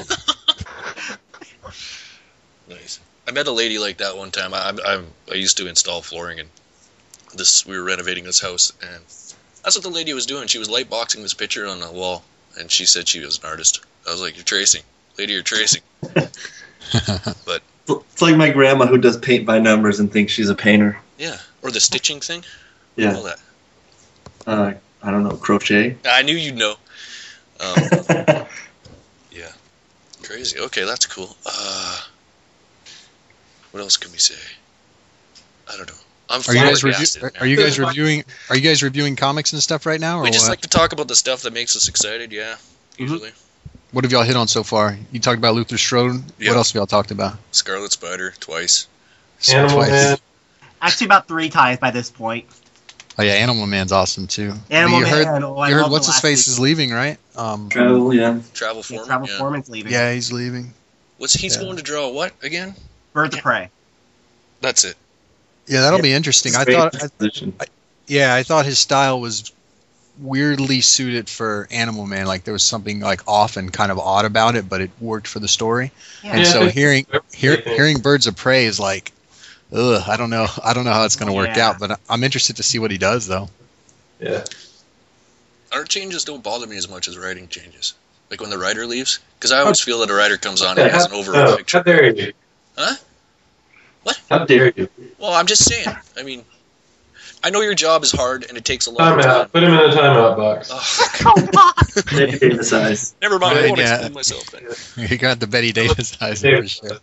Nice. I met a lady like that one time. I, I, I used to install flooring, and this we were renovating this house, and that's what the lady was doing. She was light boxing this picture on the wall, and she said she was an artist. I was like, "You're tracing, lady. You're tracing." But It's like my grandma who does paint by numbers and thinks she's a painter. yeah, or the stitching thing. Yeah. All that. Uh, I don't know, crochet. I knew you'd know. Um, yeah, crazy. Okay, that's cool. Uh, what else can we say? I don't know. I'm Are you guys flabbergasted, review, man. Are you guys reviewing? Are you guys reviewing comics and stuff right now, or We just what? like to talk about the stuff that makes us excited. Yeah, usually. What have y'all hit on so far? You talked about Luther Strode. Yeah. What else have y'all talked about? Scarlet Spider twice. Animal Twice. Man. Actually, about three times by this point. Oh yeah, Animal Man's awesome too. Animal you Man. heard, oh, I you heard love what's the his last face issue. is leaving, right? Um, Travel, yeah. Travel Yeah, Foreman. Travel yeah. Foreman's leaving. yeah, he's leaving. What's he's Yeah. going to draw? What again? Birds of Prey. That's it. Yeah, that'll Yeah. be interesting. I Great thought, I, position. yeah, I thought his style was weirdly suited for Animal Man. Like there was something like off and kind of odd about it, but it worked for the story. Yeah. And Yeah, I so think- hearing hear, I think- hearing Birds of Prey is like, ugh, I don't know, I don't know how it's going to work Yeah. out. But I'm interested to see what he does, though. Yeah. Art changes don't bother me as much as writing changes. Like when the writer leaves, because I always feel that a writer comes on and has an overall Oh, how picture. dare you? Huh? What? How dare you? Well, I'm just saying. I mean, I know your job is hard and it takes a lot Time of time. out. Put him in a timeout box. Oh, Come on. Maybe Davis eyes. never mind. I Right, won't yeah. explain myself then. He got the Betty Davis eyes for Davis. sure.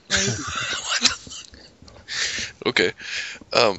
Okay. Um.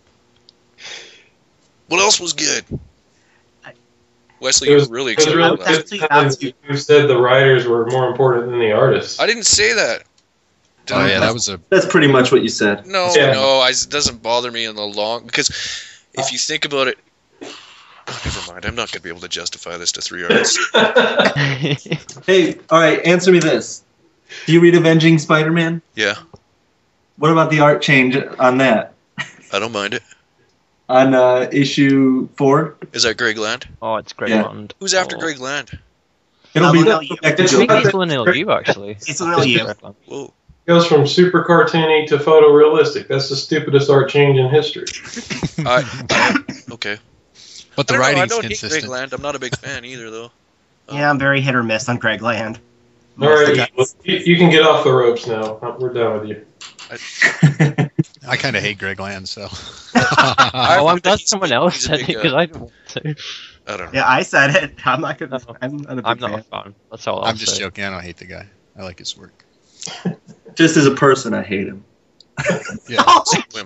What else was good? Wesley, It you was, were really it was excited really about that. Actually, good that's- times you said the writers were more important than the artists. I didn't say that. Did Oh I? yeah, that was a That's pretty much what you said. No, Yeah. no, I, it doesn't bother me in the long because if you think about it, oh, never mind. I'm not going to be able to justify this to three artists. Hey, all right, answer me this. Do you read Avenging Spider-Man? Yeah, What about the art change on that? I don't mind it. On uh, issue four? Is that Greg Land? Oh, it's Greg Yeah. Land. Who's after Oh. Greg Land? It'll Uh, be Lil the Yu. back to I Joe. think it's Lionel Yu, actually. It's Lil Yu. Greg Land. Whoa. Goes from super cartoony to photorealistic. That's the stupidest art change in history. I, okay. but the I don't know, I writing's don't hate Greg consistent. Land. I'm not a big fan either, though. Yeah, I'm very hit or miss on Greg Land. All right, you, you can get off the ropes now. We're done with you. I kind of hate Greg Land, so. I Oh, I'm heard that glad he's someone a big- else he's a said big, it because uh, I don't want to. I don't know. Yeah, I said it. I'm not gonna. No. I'm not a big I'm not a fan. fan. That's all I'll I'm just say. joking. I don't hate the guy. I like his work. Just as a person, I hate him. Yeah. Wimp.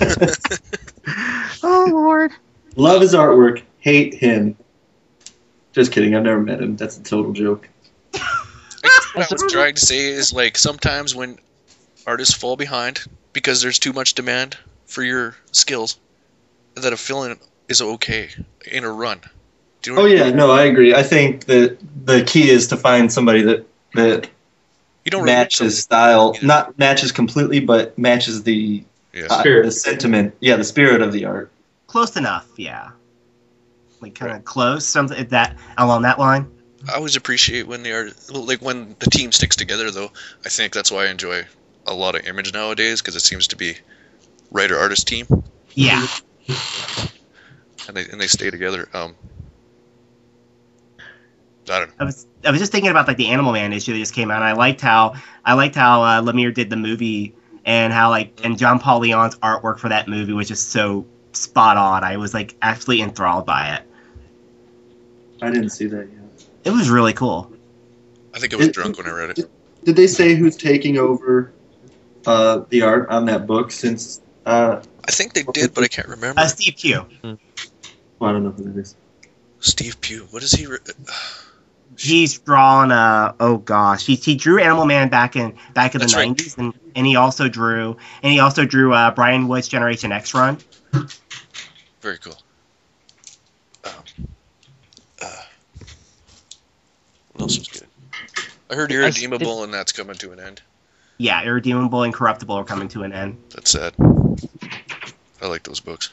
Oh Lord. Love his artwork, hate him. Just kidding, I've never met him. That's a total joke. What I was trying to say is like sometimes when artists fall behind because there's too much demand for your skills, that a fill-in is okay in a run. Do you know Oh what I mean? yeah, no, I agree. I think that the key is to find somebody that that You don't really matches style, either. not matches completely, but matches the Yeah. uh, Spirit. the sentiment. Yeah, the spirit of the art. Close enough. Yeah. like kind of close, something like that along that line. I always appreciate when they are like when the team sticks together. Though I think that's why I enjoy a lot of Image nowadays because it seems to be writer artist team. Yeah. And they and they stay together. Um, I don't know. I was I was just thinking about like the Animal Man issue that just came out. And I liked how I liked how uh, Lemire did the movie and how like and John Paul Leon's artwork for that movie was just so spot on. I was like actually enthralled by it. I didn't see that yet. It was really cool. I think I was It- drunk when I read it. Did they say who's taking over uh, the art on that book since? Uh, I think they did, but I can't remember. Uh, Steve Pugh. well, I don't know who that is. Steve Pugh. What is he? Re- He's drawn uh oh gosh he he drew Animal Man back in back in the That's right. nineties and, and he also drew and he also drew uh Brian Wood's Generation X run. Very cool. Um, uh, what else was good? I heard Irredeemable, and that's coming to an end. Yeah, Irredeemable and Corruptible are coming to an end. That's sad. I like those books.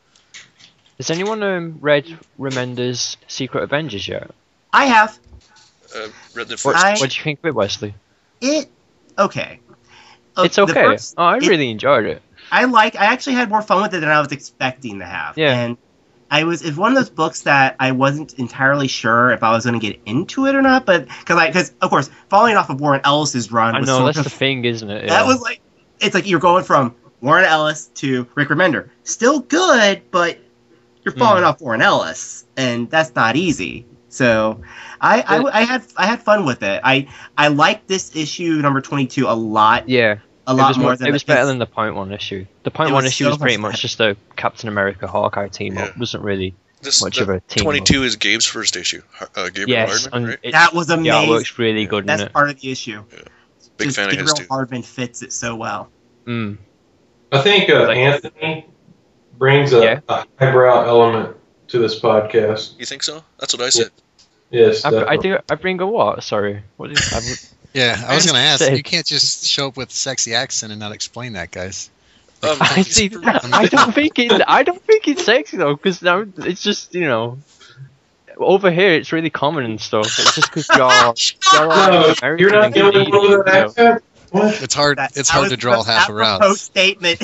Has anyone um, read Remender's Secret Avengers yet? I have Uh, read the What, first. I- what do you think of it, Wesley? it. Okay. Uh, It's the okay. first- oh, I it- really enjoyed it. I like. I actually had more fun with it than I was expecting to have. Yeah. And I was. It's one of those books that I wasn't entirely sure if I was going to get into it or not. But because I, because of course, following off of Warren Ellis's run, I was know, sort that's of, the thing, isn't it? that Yeah. was like, it's like you're going from Warren Ellis to Rick Remender. Still good, but you're falling Hmm. off Warren Ellis, and that's not easy. So, I, I, But- I had I had fun with it. I I liked this issue number twenty-two a lot. Yeah. A It lot was, more more, than it was the- better than the Point One issue. The Point It One was issue so was pretty much much just a Captain America Hawkeye team up. Yeah. It wasn't really This much the of a team. twenty-two is Gabe's first issue. Uh, Gabriel Yes, Hardman, and right? it, That was the amazing. artwork's really good, That's isn't it? part of the issue. Big Just fan of his Gabriel too. Hardman fits it so well. Mm. I think uh, Like- Anthony brings a, Yeah. a highbrow element to this podcast. You think so? That's what I said. Yes, I, I definitely. do. I bring a what? Sorry. What did I, Yeah, I was going to ask. Say- You can't just show up with sexy accent and not explain that, guys. Um, I see. I don't think it. I don't think it's sexy though, because now it's just you know. Over here, it's really common and stuff. It's just because y'all, y'all are No, American you're not and the only Canadian, one with that you know. accent. What? It's hard. That- It's that hard was to draw the half apropos around. statement.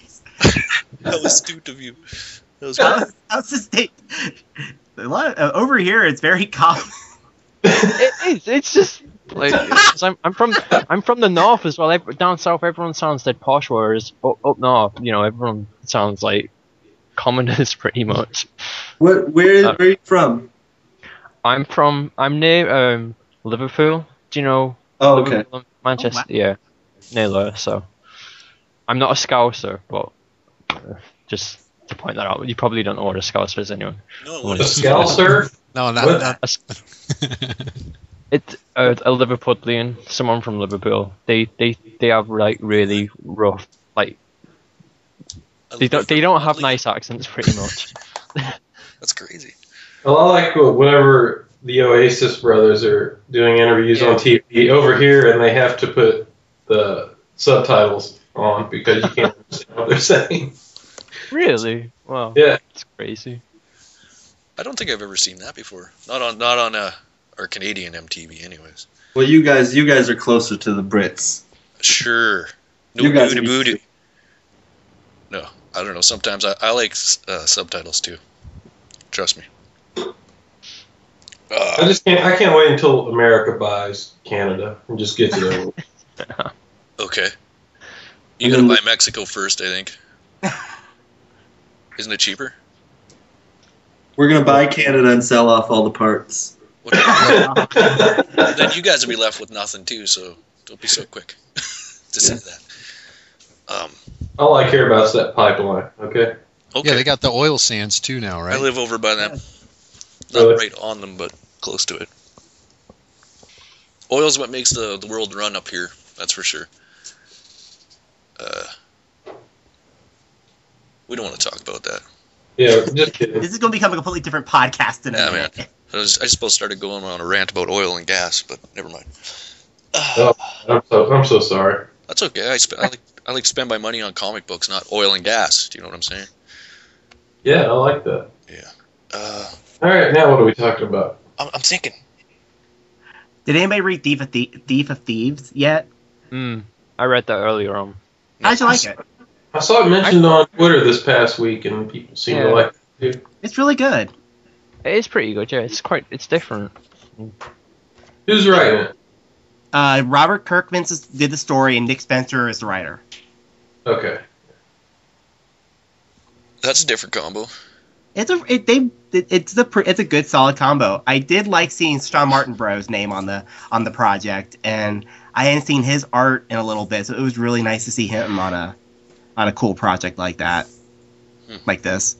That was stupid of you. That was that was, that was the state. A lot of, uh, over here, it's very common. It is. It's just like 'cause I'm, I'm from I'm from the north as well. Ev- Down south, everyone sounds dead posh, whereas up, up north, you know, everyone sounds like commoners pretty much. What? Where? Uh, where are you from? I'm from I'm near um Liverpool. Do you know Oh, okay. Liverpool, Manchester? Yeah, near there. So I'm not a Scouser, but uh, just to point that out, you probably don't know what a Scouser is anyway. no, What A what is Scouser? No, not. What? not A It's uh, a Liverpudlian, someone from Liverpool. They they they have like really rough, like they don't they don't have nice accents pretty much. That's crazy. Well, I like whenever the Oasis brothers are doing interviews Yeah. on T V over here, and they have to put the subtitles on because you can't understand what they're saying. Really? Wow. Yeah. It's crazy. I don't think I've ever seen that before. Not on not on uh, our Canadian M T V, anyways. Well, you guys, you guys are closer to the Brits. Sure. No You guys booty are- booty. No, I don't know. Sometimes I, I like uh, subtitles too. Trust me. I Uh, just can't. I can't wait until America buys Canada and just gets it over. with. okay. You gotta buy Mexico first, I think. Isn't it cheaper? We're gonna buy Canada and sell off all the parts. What- then you guys will be left with nothing too. So don't be so quick to say that. Um. All I care about is that pipeline. Okay. Okay. Yeah, they got the oil sands too now, I right? live over by them. Not Really? right on them, but close to it. Oil's what makes the, the world run up here. That's for sure. Uh, we don't want to talk about that. Yeah, just kidding. This is going to become a completely different podcast in a Yeah, minute. man. I was I supposed to started going on a rant about oil and gas, but never mind. Oh, I'm so I'm so sorry. That's okay. I, sp- I like I like spend my money on comic books, not oil and gas. Do you know what I'm saying? Yeah, I like that. Uh, All right, now what are we talking about? I'm, I'm thinking. Did anybody read Thief of, Thie- Thief of Thieves yet? Hmm. I read that earlier on. How'd you like it? I saw it mentioned on Twitter this past week, and people seem Yeah. to like it too. It's really good. It is pretty good. Yeah, it's quite. It's different. Who's writing it? Uh, Robert Kirkman did the story, and Nick Spencer is the writer. Okay. That's a different combo. It's a it, they it, it's the pr- it's a good solid combo. I did like seeing Sean Martin Bro's name on the on the project, and I hadn't seen his art in a little bit, so it was really nice to see him on a on a cool project like that, Hmm. like this.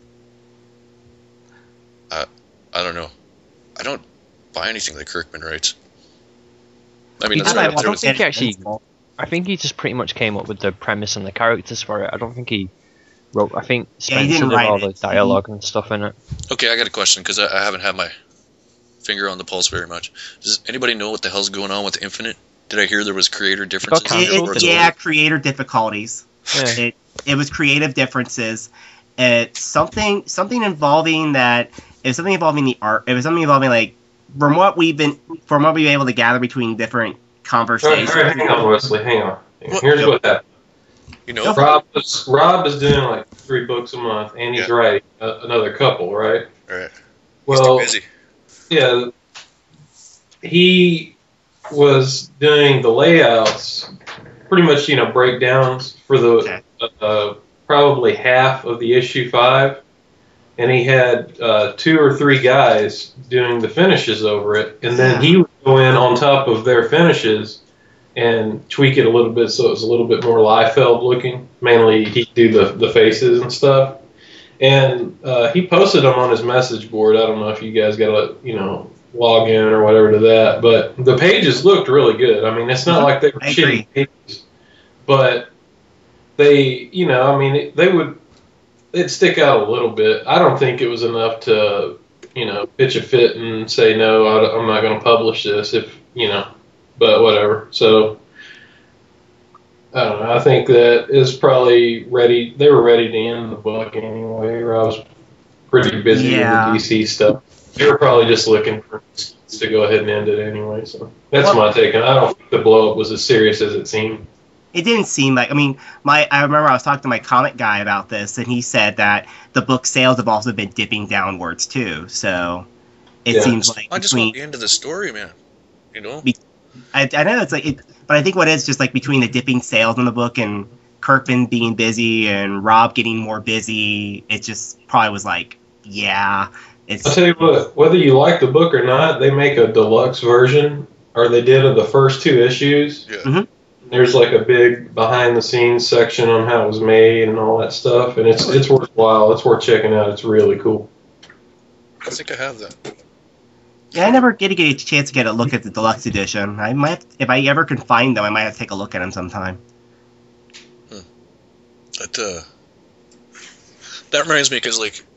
I don't know. I don't buy anything that Kirkman writes. I mean, He that's did right have up there I with don't think he actually- Invincible. I think he just pretty much came up with the premise and the characters for it. I don't think he wrote. I think Yeah, he Spencer didn't did write all it. the dialogue and stuff in it. Okay, I got a question because I, I haven't had my finger on the pulse very much. Does anybody know what the hell's going on with Infinite? Did I hear there was creator differences? Got It, canceled. Or it, it's yeah, over? creator difficulties. Yeah. It it was creative differences. It's something something involving that. It was something involving the art. It was something involving like from what we've been from what we've been able to gather between different All right, conversations. all right, hang on, Wesley. Hang on. What? Here's Yep. what happened. You know? Rob is, Rob is doing like three books a month, and he's Yeah. writing a, another couple, right? All right. He's Well, too busy. yeah, he was doing the layouts, pretty much, you know, breakdowns for the Okay. uh, probably half of the issue five, and he had uh, two or three guys doing the finishes over it, and then he would go in on top of their finishes and tweak it a little bit so it was a little bit more Liefeld looking. Mainly, he'd do the the faces and stuff. And uh, he posted them on his message board. I don't know if you guys got to, you know, log in or whatever to that, but the pages looked really good. I mean, it's not like they were I shitty pages, but they, you know, I mean, they would, they'd stick out a little bit. I don't think it was enough to, you know, pitch a fit and say, no, I, I'm not going to publish this if, you know, but whatever. So, I don't know. I think that is probably ready. They were ready to end the book anyway. I was pretty busy Yeah. with the D C stuff. They were probably just looking for to go ahead and end it anyway. So that's Well- my take. And I don't think the blow up was as serious as it seemed. It didn't seem like. I mean, my I remember I was talking to my comic guy about this, and he said that the book sales have also been dipping downwards too. So it Yeah. seems like I just between want the end of the story, man. You know? I, I know it's like it, but I think what is just like between the dipping sales in the book and Kirkman being busy and Rob getting more busy, it just probably was like, yeah, it's I'll tell you what, whether you like the book or not, they make a deluxe version, or they did of the first two issues. Yeah. Mhm. There's like a big behind the scenes section on how it was made and all that stuff, and it's it's worthwhile. It's worth checking out. It's really cool. I think I have that. yeah. I never get to get a chance to get a look at the deluxe edition. I might, have, if I ever can find them, I might have to take a look at them sometime. That, uh, that reminds me because, like,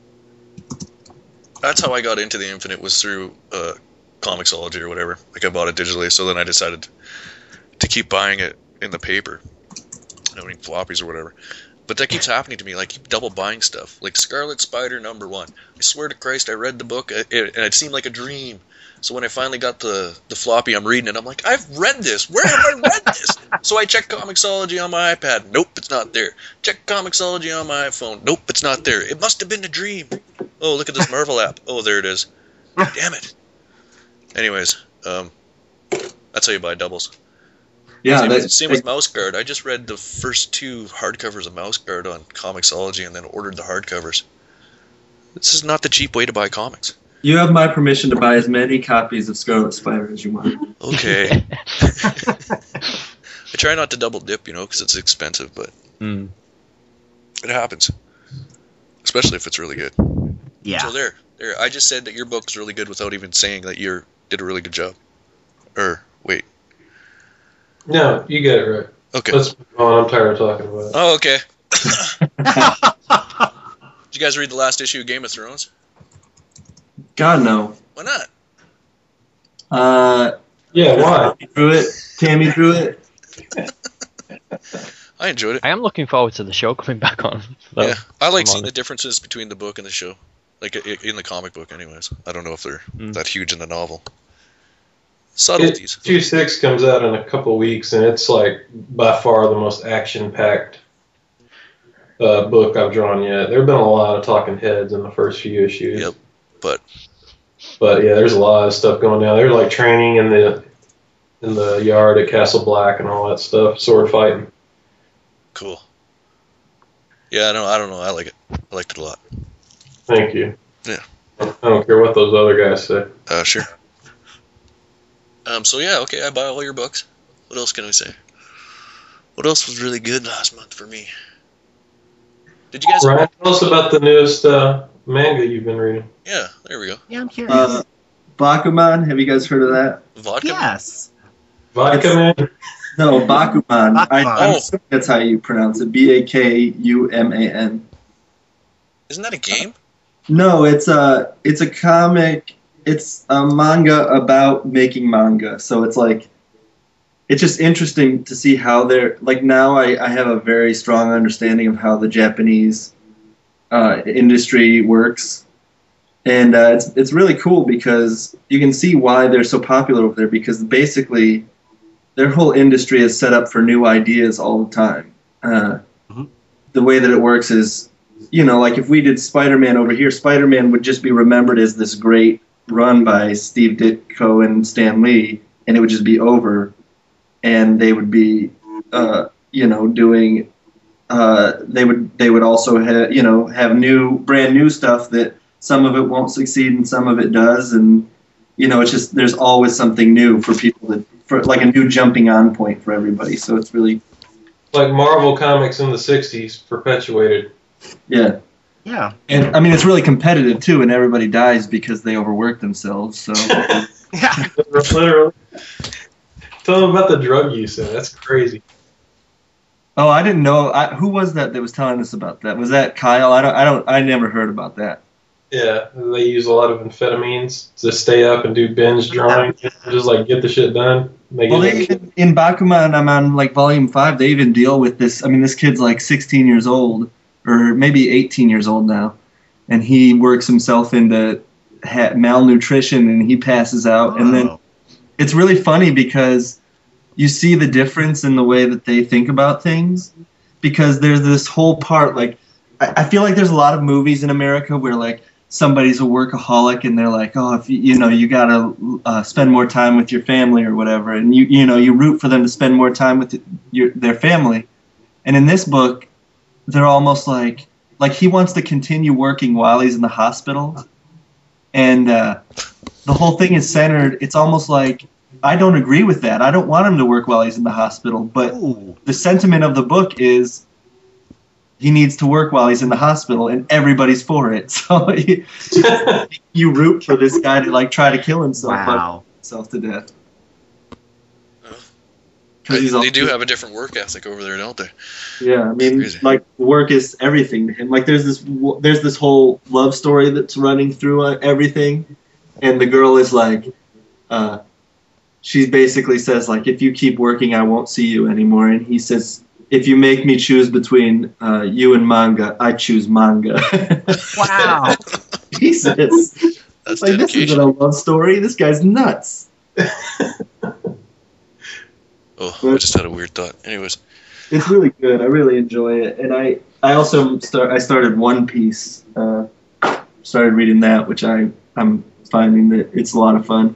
that's how I got into the Infinite was through uh, Comixology or whatever. Like, I bought it digitally, so then I decided to keep buying it in the paper. I mean, floppies or whatever. But that keeps happening to me. Like, I keep double buying stuff. Like, Scarlet Spider number one. I swear to Christ, I read the book, it, it, and it seemed like a dream. So when I finally got the, the floppy, I'm reading it. I'm like, I've read this. Where have I read this? So I check Comixology on my iPad. Nope, it's not there. Check Comixology on my iPhone. Nope, it's not there. It must have been a dream. Oh, look at this Marvel app. Oh, there it is. Damn it. Anyways, um, that's how you buy doubles. Yeah, same, that, same with Mouse Guard. I just read the first two hardcovers of Mouse Guard on Comixology and then ordered the hardcovers. This is not the cheap way to buy comics. you have my permission to buy as many copies of Scarlet Spider as you want. Okay. I try not to double dip, you know, because it's expensive, but Hmm. it happens. Especially if it's really good. Yeah. So there, there. I just said that your book's really good without even saying that you did a really good job. Or wait. No, you get it right. Okay. Let's move on. I'm tired of talking about it. Oh, okay. Did you guys read the last issue of Game of Thrones? God, no. Why not? Uh, Yeah, why? drew it. Tammy drew it. I enjoyed it. I am looking forward to the show coming back on. though, Yeah, I like I'm seeing the honest. differences between the book and the show. Like i- in the comic book, anyways. I don't know if they're Mm. that huge in the novel. It, Subtleties. Q six comes out in a couple weeks, and it's like by far the most action-packed uh, book I've drawn yet. There have been a lot of talking heads in the first few issues. Yep. But But yeah, there's a lot of stuff going down. They're like training in the in the yard at Castle Black and all that stuff, sword fighting. cool. Yeah, I don't. I don't know. I like it. I liked it a lot. Thank you. Yeah. I don't care what those other guys say. Uh, sure. Um. So yeah. Okay. I buy all your books. What else can I say? What else was really good last month for me? Did you guys? Ryan, tell us about the newest uh, manga you've been reading. Yeah. There we go. Yeah, I'm curious. Uh, Bakuman, have you guys heard of that? Vodka. yes. Vodka Man? No, Bakuman. I, Bakuman. I'm Oh. assuming that's how you pronounce it. B A K U M A N. Isn't that a game? No, it's a it's a comic. It's a manga about making manga. So it's like it's just interesting to see how they're like now. I, I have a very strong understanding of how the Japanese uh, industry works, and uh, it's it's really cool because you can see why they're so popular over there. Because basically, their whole industry is set up for new ideas all the time. Uh, Mhm. The way that it works is, you know, like if we did Spider-Man over here, Spider-Man would just be remembered as this great run by Steve Ditko and Stan Lee, and it would just be over, and they would be, uh, you know, doing. Uh, they would they would also have you know have new brand new stuff that some of it won't succeed and some of it does, and you know it's just there's always something new for people that for like a new jumping on point for everybody. So it's really Like Marvel Comics in the sixties perpetuated. yeah. Yeah. And I mean, it's really competitive too, and everybody dies because they overwork themselves. So, Yeah. Literally. Tell them about the drug use in it. That's crazy. oh, I didn't know. I, who was that that was telling us about that? Was that Kyle? I don't. I don't. I never heard about that. Yeah, they use a lot of amphetamines to stay up and do binge drawing, just like get the shit done. They Well, get they even, in Bakuman, I'm on like volume five. They even deal with this. I mean, this kid's like sixteen years old, or maybe eighteen years old now, and he works himself into ha- malnutrition, and he passes out, and then. Oh. It's really funny because you see the difference in the way that they think about things, because there's this whole part, like, I, I feel like there's a lot of movies in America where, like, somebody's a workaholic and they're like, oh, if you, you know, you gotta uh, spend more time with your family or whatever, and you, you know, you root for them to spend more time with your, their family. And in this book, they're almost like, like he wants to continue working while he's in the hospital. And, uh, the whole thing is centered. It's almost like I don't agree with that. I don't want him to work while he's in the hospital. But Ooh. the sentiment of the book is he needs to work while he's in the hospital, and everybody's for it. So you, you root for this guy to like try to kill himself, Wow. himself to death. They, 'Cause he's they all- do have a different work ethic over there, don't they? Yeah, I mean, Crazy. like work is everything to him. Like there's this there's this whole love story that's running through uh, everything, and the girl is like, uh, she basically says like, if you keep working, I won't see you anymore. And he says, if you make me choose between uh, you and manga, I choose manga. Wow. Jesus, That's like this isn't dedication. a love story. This guy's nuts. Oh, I just had a weird thought. Anyways, It's really good. I really enjoy it, and I I also start I started One Piece. Uh, started reading that, which I I'm finding that it's a lot of fun.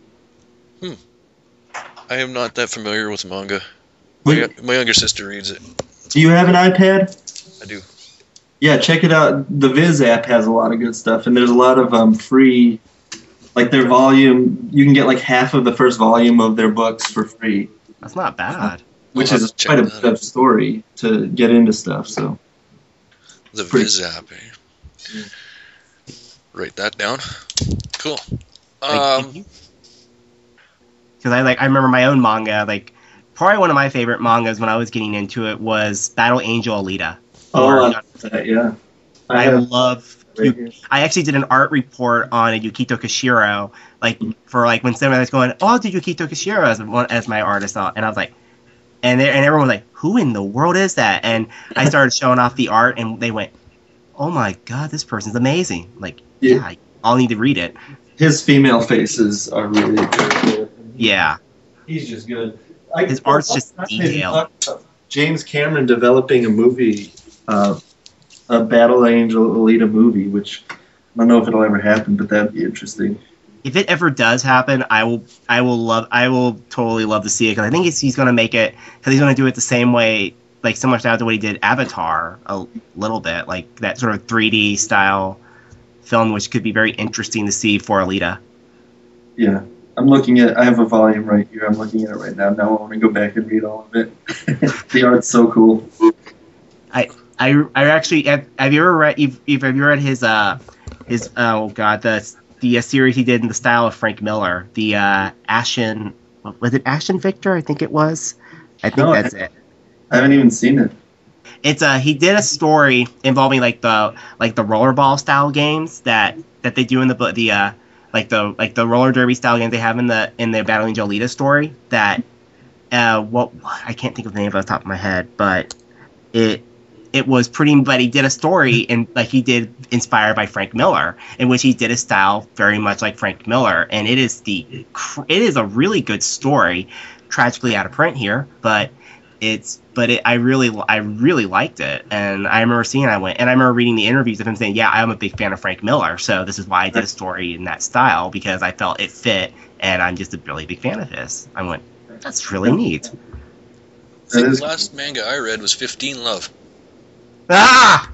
I am not that familiar with manga. My, my younger sister reads it. Do you have an iPad? I do. Yeah, check it out. The Viz app has a lot of good stuff, and there's a lot of um free, like their volume. You can get like half of the first volume of their books for free, That's not bad. which I'll have is to check quite a that bit of story to get into stuff. So The Pretty- Viz app. Eh? Write that down. Cool. Like, Um, Because I like I remember my own manga. Like probably one of my favorite mangas when I was getting into it was Battle Angel Alita. oh, Or- I like that, yeah. I have love. right here. I actually did an art report on a Yukito Kishiro, like for like when someone was going, "Oh, I'll do Yukito Kishiro as one as my artist," and I was like, and they, and everyone was like, "Who in the world is that?" And I started showing off the art, and they went, oh my god, this person's amazing. Like, Yeah. yeah, I'll need to read it. His female faces are really good. Yeah. He's just good. I, His art's just maybe detailed. talk about James Cameron developing a movie, uh, a Battle Angel Alita movie, which I don't know if it'll ever happen, but that'd be interesting. If it ever does happen, I will, I will love, I will totally love to see it because I think he's, he's going to make it because he's going to do it the same way, like so much out the way he did Avatar a little bit, like that sort of three D style film, which could be very interesting to see for Alita. Yeah. I'm looking at. I have a volume right here. I'm looking at it right now. Now I want to go back and read all of it. The art's so cool. I, I, I actually have, have you ever read? You've, you've, have you read his uh, his oh god the the uh, series he did in the style of Frank Miller, the uh, Ashen, was it Ashen Victor? I think it was. I think No, that's I- it. I haven't even seen it. It's uh he did a story involving like the like the rollerball style games that that they do in the book the uh like the like the roller derby style games they have in the in the Battle Angel Alita story that uh what I can't think of the name off the top of my head, but it it was pretty but he did a story and like he did inspired by Frank Miller in which he did a style very much like Frank Miller, and it is the cr- it is a really good story, tragically out of print here, but it's but it, I really I really liked it, and I remember seeing it, I went and I remember reading the interviews of him saying, yeah, I'm a big fan of Frank Miller, so this is why I did a story in that style because I felt it fit, and I'm just a really big fan of his. I went, that's really neat. I That think is the last manga I read was fifteen Love. Ah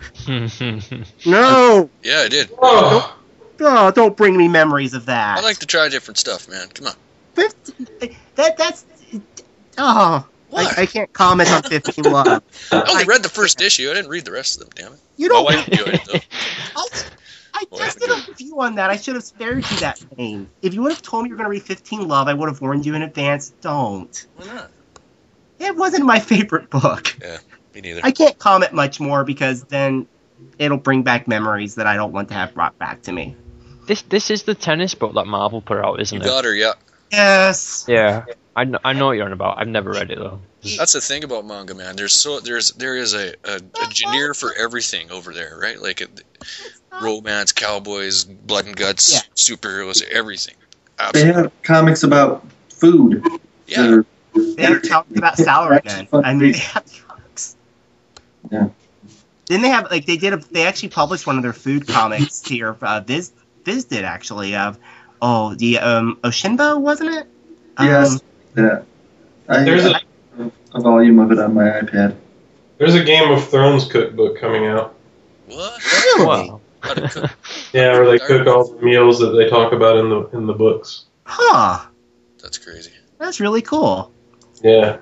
no! Yeah, I did. Oh, Oh, don't bring me memories of that. I like to try different stuff, man. Come on. fifteen, that that's oh. What? I, I can't comment on fifteen Love. I only I- read the first issue. I didn't read the rest of them, damn it. You My don't. wife enjoyed it, though. I, I Well, just I did a review on that. I should have spared you that pain. If you would have told me you were going to read fifteen Love, I would have warned you in advance. Don't. Why not? It wasn't my favorite book. Me neither. I can't comment much more because then it'll bring back memories that I don't want to have brought back to me. This this is the tennis book that Marvel put out, isn't You it? got her, yeah. Yes. Yeah, I, kn- I know what you're on about. I've never read it though. That's the thing about manga, man. There's so there's there is a, a, a genre for everything over there, right? Like a, romance, cowboys, blood and guts, Yeah. superheroes, everything. They Absolutely. have comics about food. Yeah. that are- They have talked about salary again. I mean, they have drugs. Yeah. Didn't they have like they did a they actually published one of their food comics here. Uh, Viz Viz did actually of oh the um Oshinbo, wasn't it? Yes. Um, Yeah. I, There's I a have a volume of it on my iPad. there's a Game of Thrones cookbook coming out. What? really? Wow. How to cook? Yeah, where they cook all the meals that they talk about in the in the books. Huh. That's crazy. That's really cool. Yeah.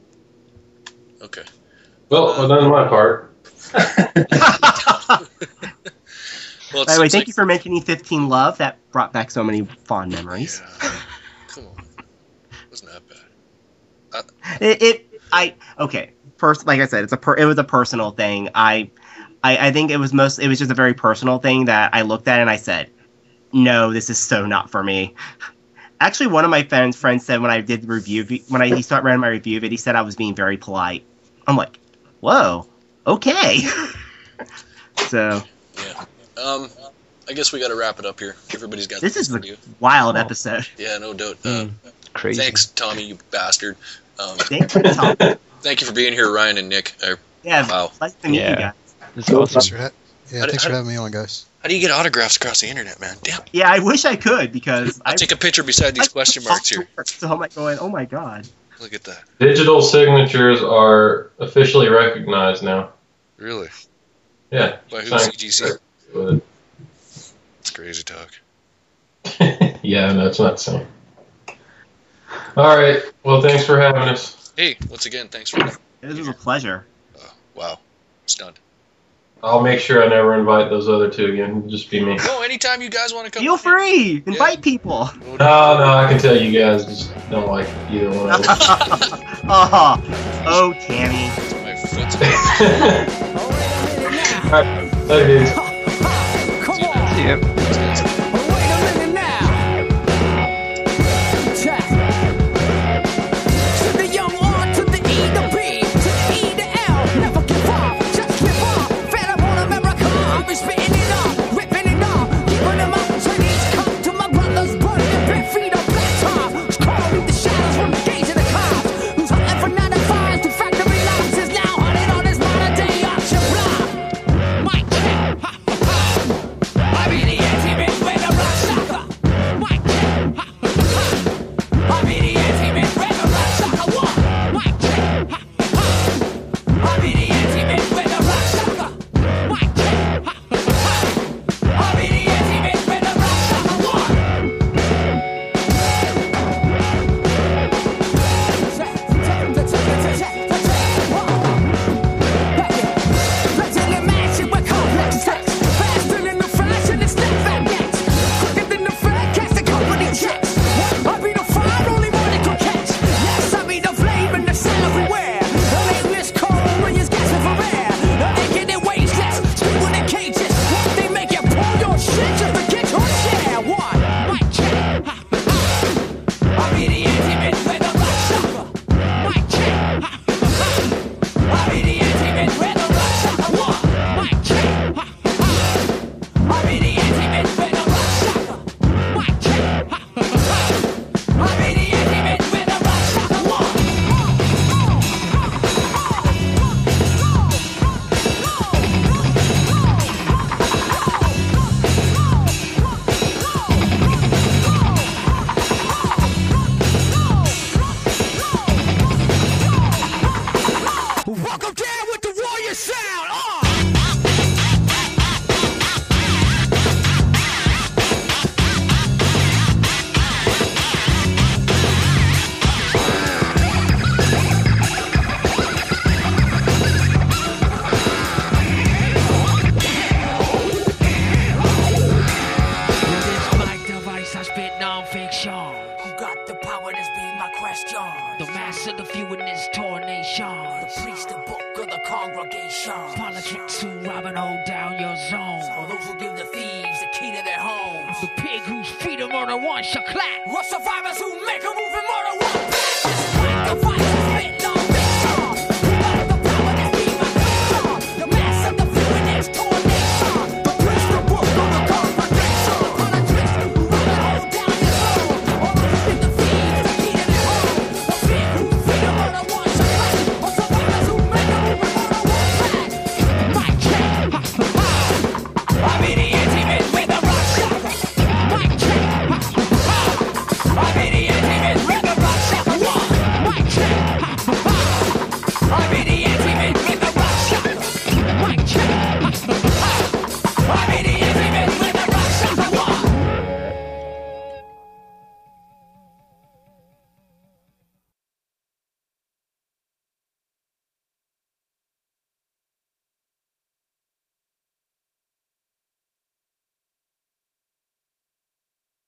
Okay. Well, well done my part. Well, it By the way, seems thank like- you for mentioning fifteen Love. That brought back so many fond memories. Yeah. Come on. Wasn't that bad. It, it I okay. First, like I said, it's a per, it was a personal thing. I, I I think it was most it was just a very personal thing that I looked at and I said, no, this is so not for me. Actually, one of my friends friends said when I did the review when I he started reading my review of it, he said I was being very polite. I'm like, whoa, okay. So Yeah. Um, I guess we got to wrap it up here. Everybody's got this things is to a do. wild Oh. episode. Yeah, no doubt. Uh, Mm, crazy. Thanks, Tommy, you bastard. Um, Thank you, Tom. thank you for being here, Ryan and Nick. Uh, Yeah, Wow. nice to meet you Yeah. guys. It's Thanks awesome. for, ha- yeah, How did- thanks how for did- having me on, guys. how do you get autographs across the internet, man? Damn. Yeah, I wish I could because I'll I take a picture beside these I- question marks here. So I'm like going, oh my god. Look at that. Digital signatures are officially recognized now. Really? Yeah. By who? Thanks. C G C? With It's crazy talk. it. Yeah, no, it's not the same. All right. Well, thanks for having us. Hey, once again, thanks for. This was a pleasure. Oh, wow. Stunned. I'll make sure I never invite those other two again. It'll just be me. No, anytime you guys want to come. Feel free. Invite people. No, no, I can tell you guys just don't like either one of them. oh, oh, Tammy. My foot's All right. Later, dudes. See ya. Never give up, just give up. Fed up on America, I'm who rob and hold down your zone. So those who give the thieves the key to their homes. The pig whose feet are murder one shall clap. What survivors who make a move in murder